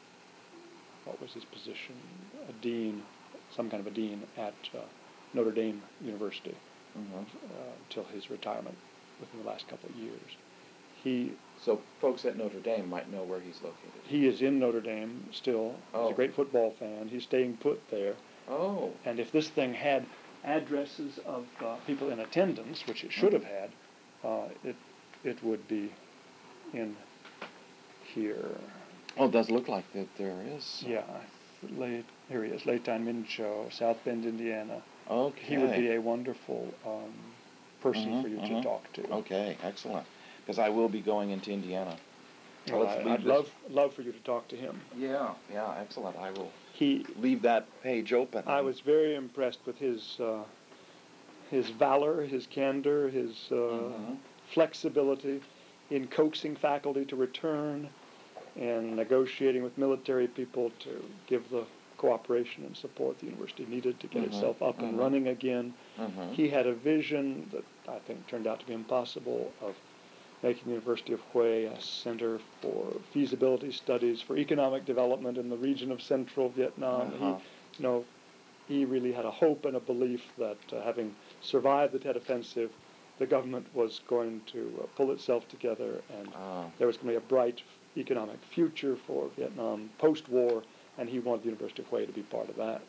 [SPEAKER 2] what was his position, a dean, some kind of a dean at uh, Notre Dame University
[SPEAKER 3] Mm-hmm.
[SPEAKER 2] uh, until his retirement within the last couple of years. He
[SPEAKER 3] So folks at Notre Dame might know where he's located.
[SPEAKER 2] he is in Notre Dame still. He's
[SPEAKER 3] Oh.
[SPEAKER 2] a great football fan. He's staying put there.
[SPEAKER 3] Oh.
[SPEAKER 2] And if this thing had addresses of uh, people in attendance, which it should have had, uh, it it would be in here.
[SPEAKER 3] Oh, it does look like that there is.
[SPEAKER 2] Yeah, late, here he is, Lei Tan Min Cho, South Bend, Indiana.
[SPEAKER 3] Okay.
[SPEAKER 2] He would be a wonderful um, person
[SPEAKER 3] Mhm,
[SPEAKER 2] for you
[SPEAKER 3] mhm.
[SPEAKER 2] to talk to.
[SPEAKER 3] Okay, excellent. Because I will be going into Indiana.
[SPEAKER 2] Well,
[SPEAKER 3] Let's
[SPEAKER 2] I,
[SPEAKER 3] leave
[SPEAKER 2] I'd
[SPEAKER 3] this-
[SPEAKER 2] love love for you to talk to him.
[SPEAKER 3] Yeah, yeah, excellent. I will
[SPEAKER 2] He,
[SPEAKER 3] leave that page open.
[SPEAKER 2] I was very impressed with his uh, his valor, his candor, his uh,
[SPEAKER 3] Mhm.
[SPEAKER 2] flexibility in coaxing faculty to return and negotiating with military people to give the cooperation and support the university needed to get
[SPEAKER 3] Mhm,
[SPEAKER 2] itself up and
[SPEAKER 3] mhm.
[SPEAKER 2] running again.
[SPEAKER 3] Mhm.
[SPEAKER 2] He had a vision that I think turned out to be impossible of making the University of Hue a center for feasibility studies for economic development in the region of central Vietnam.
[SPEAKER 1] Uh-huh.
[SPEAKER 2] He, you know, he really had a hope and a belief that uh, having survived the Tet Offensive, the government was going to uh, pull itself together, and
[SPEAKER 1] Ah.
[SPEAKER 2] there was going to be a bright economic future for Vietnam post-war, and he wanted the University of Hue to be part of that.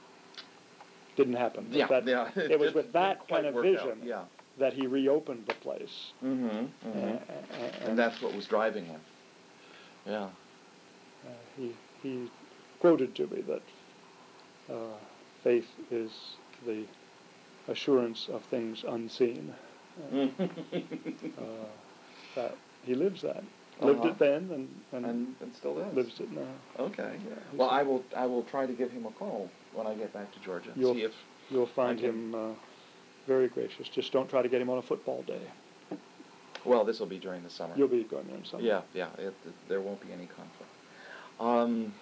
[SPEAKER 2] Didn't happen. but
[SPEAKER 1] Yeah,
[SPEAKER 2] that,
[SPEAKER 1] yeah.
[SPEAKER 2] It was
[SPEAKER 1] It
[SPEAKER 2] with that
[SPEAKER 1] didn't quite
[SPEAKER 2] kind of
[SPEAKER 1] work
[SPEAKER 2] vision
[SPEAKER 1] out, yeah.
[SPEAKER 2] that he reopened the place.
[SPEAKER 1] Mm-hmm.
[SPEAKER 2] Uh,
[SPEAKER 1] mm-hmm.
[SPEAKER 2] uh,
[SPEAKER 1] And that's what was driving him. Yeah.
[SPEAKER 2] Uh, he, he quoted to me that uh, faith is the assurance of things unseen. Uh, uh, that he lives that. Lived
[SPEAKER 1] Uh-huh.
[SPEAKER 2] it then and, and,
[SPEAKER 1] and, and still is.
[SPEAKER 2] lives it now.
[SPEAKER 1] Okay.
[SPEAKER 2] Yeah, he's
[SPEAKER 1] Well,
[SPEAKER 2] a-
[SPEAKER 1] I will. I will try to give him a call when I get back to Georgia. And
[SPEAKER 2] You'll,
[SPEAKER 1] see if.
[SPEAKER 2] you'll find
[SPEAKER 1] I can-
[SPEAKER 2] him uh, very gracious. Just don't try to get him on a football day.
[SPEAKER 1] Well, this will be during the summer.
[SPEAKER 2] You'll be going there in summer.
[SPEAKER 1] Yeah, yeah. It, it, there won't be any conflict. Um,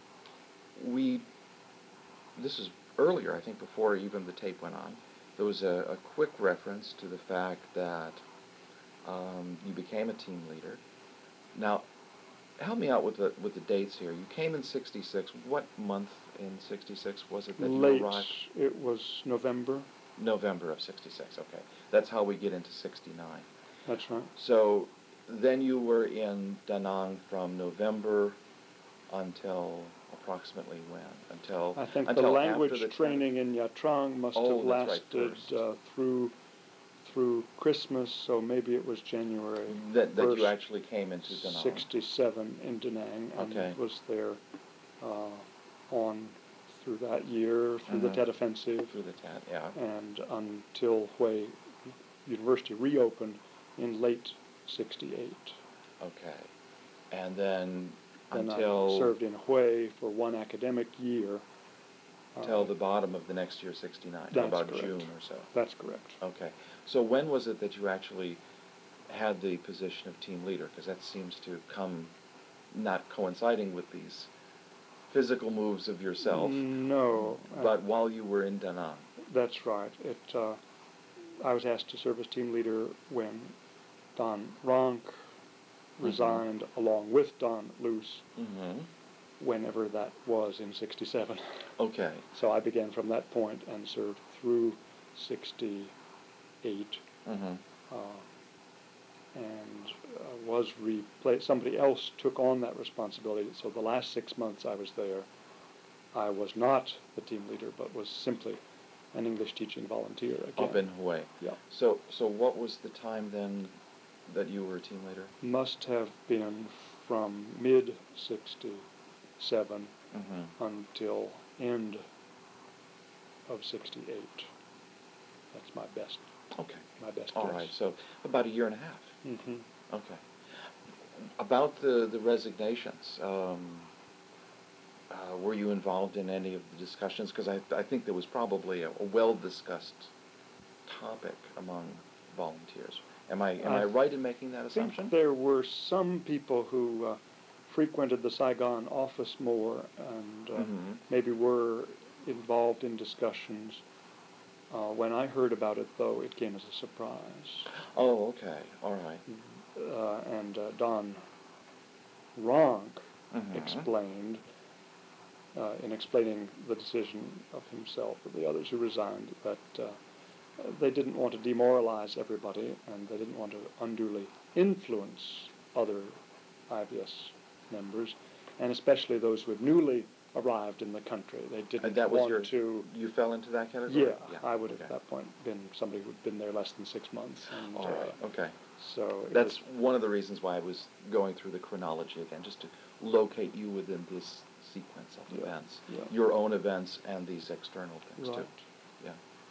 [SPEAKER 1] we. This is earlier, I think, before even the tape went on. There was a, a quick reference to the fact that um, you became a team leader. Now, help me out with the with the dates here. You came in sixty-six. What month in sixty-six was it that
[SPEAKER 2] Late,
[SPEAKER 1] you arrived?
[SPEAKER 2] it was November.
[SPEAKER 1] November of sixty-six. Okay, that's how we get into sixty-nine.
[SPEAKER 2] That's right.
[SPEAKER 1] So then you were in Da Nang from November until approximately when? Until
[SPEAKER 2] I think
[SPEAKER 1] until
[SPEAKER 2] the
[SPEAKER 1] after
[SPEAKER 2] language
[SPEAKER 1] the
[SPEAKER 2] training in Nha Trang must
[SPEAKER 1] Oh,
[SPEAKER 2] have
[SPEAKER 1] that's right,
[SPEAKER 2] lasted
[SPEAKER 1] first.
[SPEAKER 2] uh, through through Christmas, so maybe it was January
[SPEAKER 1] that that you
[SPEAKER 2] first,
[SPEAKER 1] actually came into Da Nang.
[SPEAKER 2] sixty-seven in Da Nang, and
[SPEAKER 1] Okay.
[SPEAKER 2] was there uh, on through that year, through the
[SPEAKER 1] Mhm.
[SPEAKER 2] Tet Offensive,
[SPEAKER 1] Through the tent, yeah.
[SPEAKER 2] and until Hue University reopened in late sixty-eight.
[SPEAKER 1] Okay, and then
[SPEAKER 2] Then
[SPEAKER 1] until
[SPEAKER 2] I served in Hue for one academic year.
[SPEAKER 1] until
[SPEAKER 2] uh,
[SPEAKER 1] the bottom of the next year, sixty-nine,
[SPEAKER 2] That's
[SPEAKER 1] about
[SPEAKER 2] correct.
[SPEAKER 1] June or so.
[SPEAKER 2] That's correct.
[SPEAKER 1] Okay, so when was it that you actually had the position of team leader? Because that seems to come not coinciding with these physical moves of yourself.
[SPEAKER 2] No. uh,
[SPEAKER 1] But while you were in Da Nang.
[SPEAKER 2] That's right. It. Uh, I was asked to serve as team leader when Don Ronk resigned, along with Don Luce,
[SPEAKER 1] Mm-hmm.
[SPEAKER 2] whenever that was in sixty-seven.
[SPEAKER 1] Okay.
[SPEAKER 2] So I began from that point and served through sixty-eight,
[SPEAKER 1] Mm-hmm.
[SPEAKER 2] uh, and uh, was replaced. Somebody else took on that responsibility. So the last six months I was there, I was not the team leader, but was simply an English teaching volunteer again.
[SPEAKER 1] Up in Hue.
[SPEAKER 2] Yeah.
[SPEAKER 1] So, so what was the time then that you were a team leader?
[SPEAKER 2] Must have been from mid sixty-seven
[SPEAKER 1] Mm-hmm.
[SPEAKER 2] until end of sixty-eight. That's my best,
[SPEAKER 1] Okay.
[SPEAKER 2] my best
[SPEAKER 1] All
[SPEAKER 2] guess.
[SPEAKER 1] right. So about a year and a half.
[SPEAKER 2] Mm-hmm.
[SPEAKER 1] Okay. About the, the resignations, um, uh, were you involved in any of the discussions? Because I, I think there was probably a, a well-discussed topic among volunteers. Am I am I,
[SPEAKER 2] I
[SPEAKER 1] right in making that
[SPEAKER 2] I
[SPEAKER 1] assumption?
[SPEAKER 2] think there were some people who uh, frequented the Saigon office more and uh,
[SPEAKER 1] Mhm.
[SPEAKER 2] maybe were involved in discussions. Uh, when I heard about it, though, it came as a surprise.
[SPEAKER 1] Oh, okay. All right.
[SPEAKER 2] Uh, and uh, Don Ronk
[SPEAKER 1] Mhm.
[SPEAKER 2] explained, uh, in explaining the decision of himself and the others who resigned, that uh, they didn't want to demoralize everybody and they didn't want to unduly influence other I B S members, and especially those who had newly arrived in the country. They didn't
[SPEAKER 1] And that was
[SPEAKER 2] want
[SPEAKER 1] your,
[SPEAKER 2] to...
[SPEAKER 1] you fell into that category?
[SPEAKER 2] Yeah, I would
[SPEAKER 1] okay.
[SPEAKER 2] at that point been somebody who'd been there less than six months. And,
[SPEAKER 1] All right,
[SPEAKER 2] uh,
[SPEAKER 1] okay.
[SPEAKER 2] So it
[SPEAKER 1] That's
[SPEAKER 2] was-
[SPEAKER 1] one of the reasons why I was going through the chronology again, just to locate you within this sequence of
[SPEAKER 2] Yeah,
[SPEAKER 1] events.
[SPEAKER 2] yeah.
[SPEAKER 1] Your own events and these external things
[SPEAKER 2] Right.
[SPEAKER 1] too. Yeah.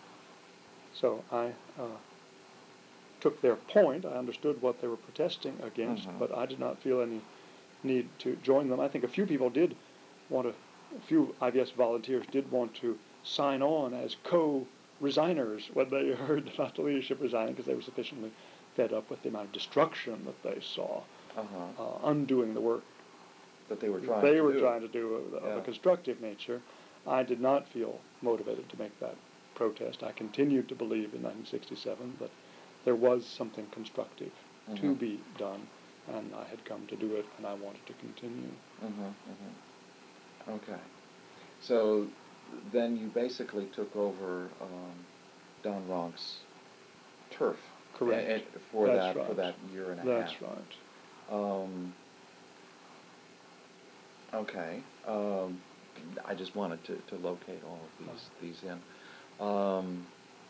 [SPEAKER 2] So I uh, took their point. I understood what they were protesting against,
[SPEAKER 1] Mhm.
[SPEAKER 2] but I did not feel any need to join them. I think a few people did want to, a few I B S volunteers did want to sign on as co-resigners when they heard about the leadership resigning, because they were sufficiently fed up with the amount of destruction that they saw,
[SPEAKER 1] Uh-huh.
[SPEAKER 2] uh, undoing the work
[SPEAKER 1] That they were trying
[SPEAKER 2] they
[SPEAKER 1] to
[SPEAKER 2] were
[SPEAKER 1] do.
[SPEAKER 2] trying to do of, of
[SPEAKER 1] Yeah.
[SPEAKER 2] a constructive nature. I did not feel motivated to make that protest. I continued to believe in nineteen sixty-seven that there was something constructive to
[SPEAKER 1] Mhm.
[SPEAKER 2] be done, and I had come to do it, and I wanted to continue.
[SPEAKER 1] Mm-hmm, mm-hmm. Okay. So then you basically took over um, Don Ronk's turf.
[SPEAKER 2] Correct.
[SPEAKER 1] a- a- for
[SPEAKER 2] That's
[SPEAKER 1] that for
[SPEAKER 2] right.
[SPEAKER 1] that year and a
[SPEAKER 2] That's
[SPEAKER 1] half.
[SPEAKER 2] right.
[SPEAKER 1] Um, okay. Um, I just wanted to, to locate all of these these in. Um,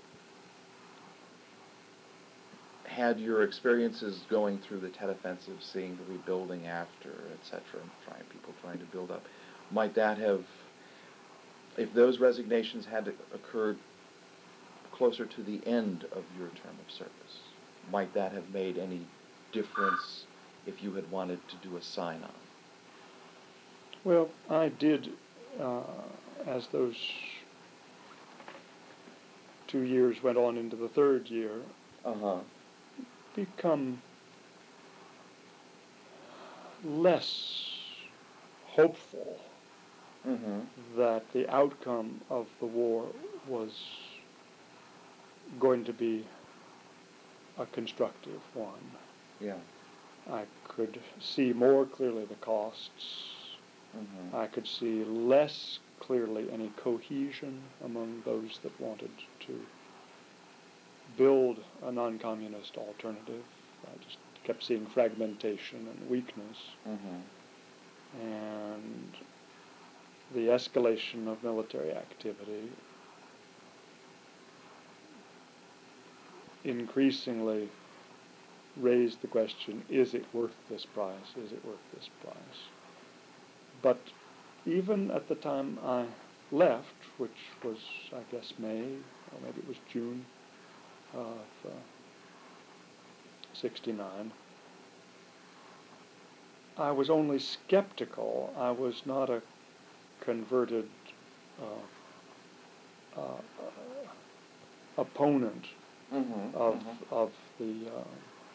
[SPEAKER 1] had your experiences going through the Tet Offensive, seeing the rebuilding after, et cetera, and trying people trying to build up, might that have, if those resignations had occurred closer to the end of your term of service, might that have made any difference if you had wanted to do a sign-on?
[SPEAKER 2] Well, I did, uh, as those two years went on into the third year,
[SPEAKER 1] Uh-huh.
[SPEAKER 2] become less hopeful
[SPEAKER 1] Mm-hmm.
[SPEAKER 2] that the outcome of the war was going to be a constructive one.
[SPEAKER 1] Yeah.
[SPEAKER 2] I could see more clearly the costs.
[SPEAKER 1] Mm-hmm.
[SPEAKER 2] I could see less clearly any cohesion among those that wanted to build a non-communist alternative. I just kept seeing fragmentation and weakness.
[SPEAKER 1] Mm-hmm.
[SPEAKER 2] And the escalation of military activity increasingly raised the question, is it worth this price? Is it worth this price? But even at the time I left, which was, I guess, May, or maybe it was June of uh, sixty-nine, I was only skeptical. I was not a converted uh, uh, opponent
[SPEAKER 1] Mm-hmm.
[SPEAKER 2] of
[SPEAKER 1] Mm-hmm.
[SPEAKER 2] of the uh,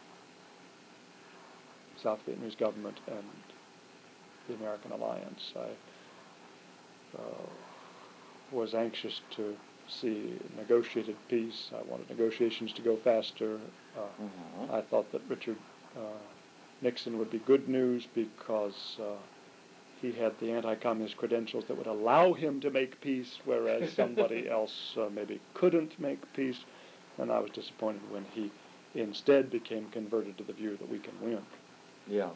[SPEAKER 2] South Vietnamese government and the American alliance. I uh, was anxious to see negotiated peace. I wanted negotiations to go faster. Uh,
[SPEAKER 1] Mm-hmm.
[SPEAKER 2] I thought that Richard uh, Nixon would be good news because uh, he had the anti-communist credentials that would allow him to make peace, whereas somebody else uh, maybe couldn't make peace. And I was disappointed when he instead became converted to the view that we can win.
[SPEAKER 1] Yeah.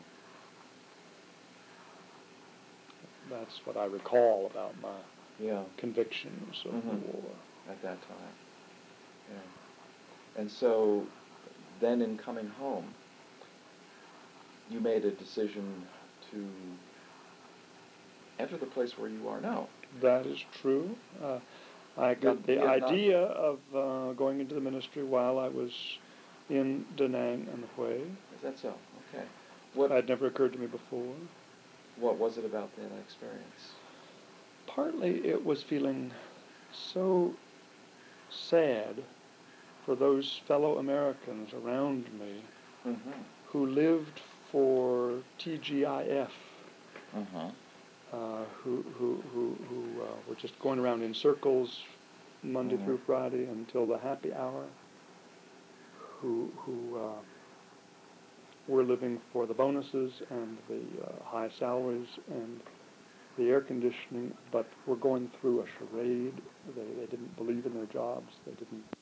[SPEAKER 2] That's what I recall about my
[SPEAKER 1] Yeah.
[SPEAKER 2] convictions of
[SPEAKER 1] Mhm.
[SPEAKER 2] the war.
[SPEAKER 1] At that time. Yeah. And so then in coming home, you made a decision to enter the place where you are now.
[SPEAKER 2] That is true. Uh, I got the
[SPEAKER 1] Vietnam.
[SPEAKER 2] idea of uh, going into the ministry while I was in Da Nang and Hue.
[SPEAKER 1] Is that so? Okay. What
[SPEAKER 2] It had never occurred to me before.
[SPEAKER 1] what was it about that experience?
[SPEAKER 2] Partly it was feeling so sad for those fellow Americans around me
[SPEAKER 1] Mm-hmm.
[SPEAKER 2] who lived for T G I F,
[SPEAKER 1] Mm-hmm.
[SPEAKER 2] uh, who, who, who, who uh, were just going around in circles Monday
[SPEAKER 1] Mhm.
[SPEAKER 2] through Friday until the happy hour, who, who uh, were living for the bonuses and the uh, high salaries and the air conditioning, but were going through a charade. They, they didn't believe in their jobs. They didn't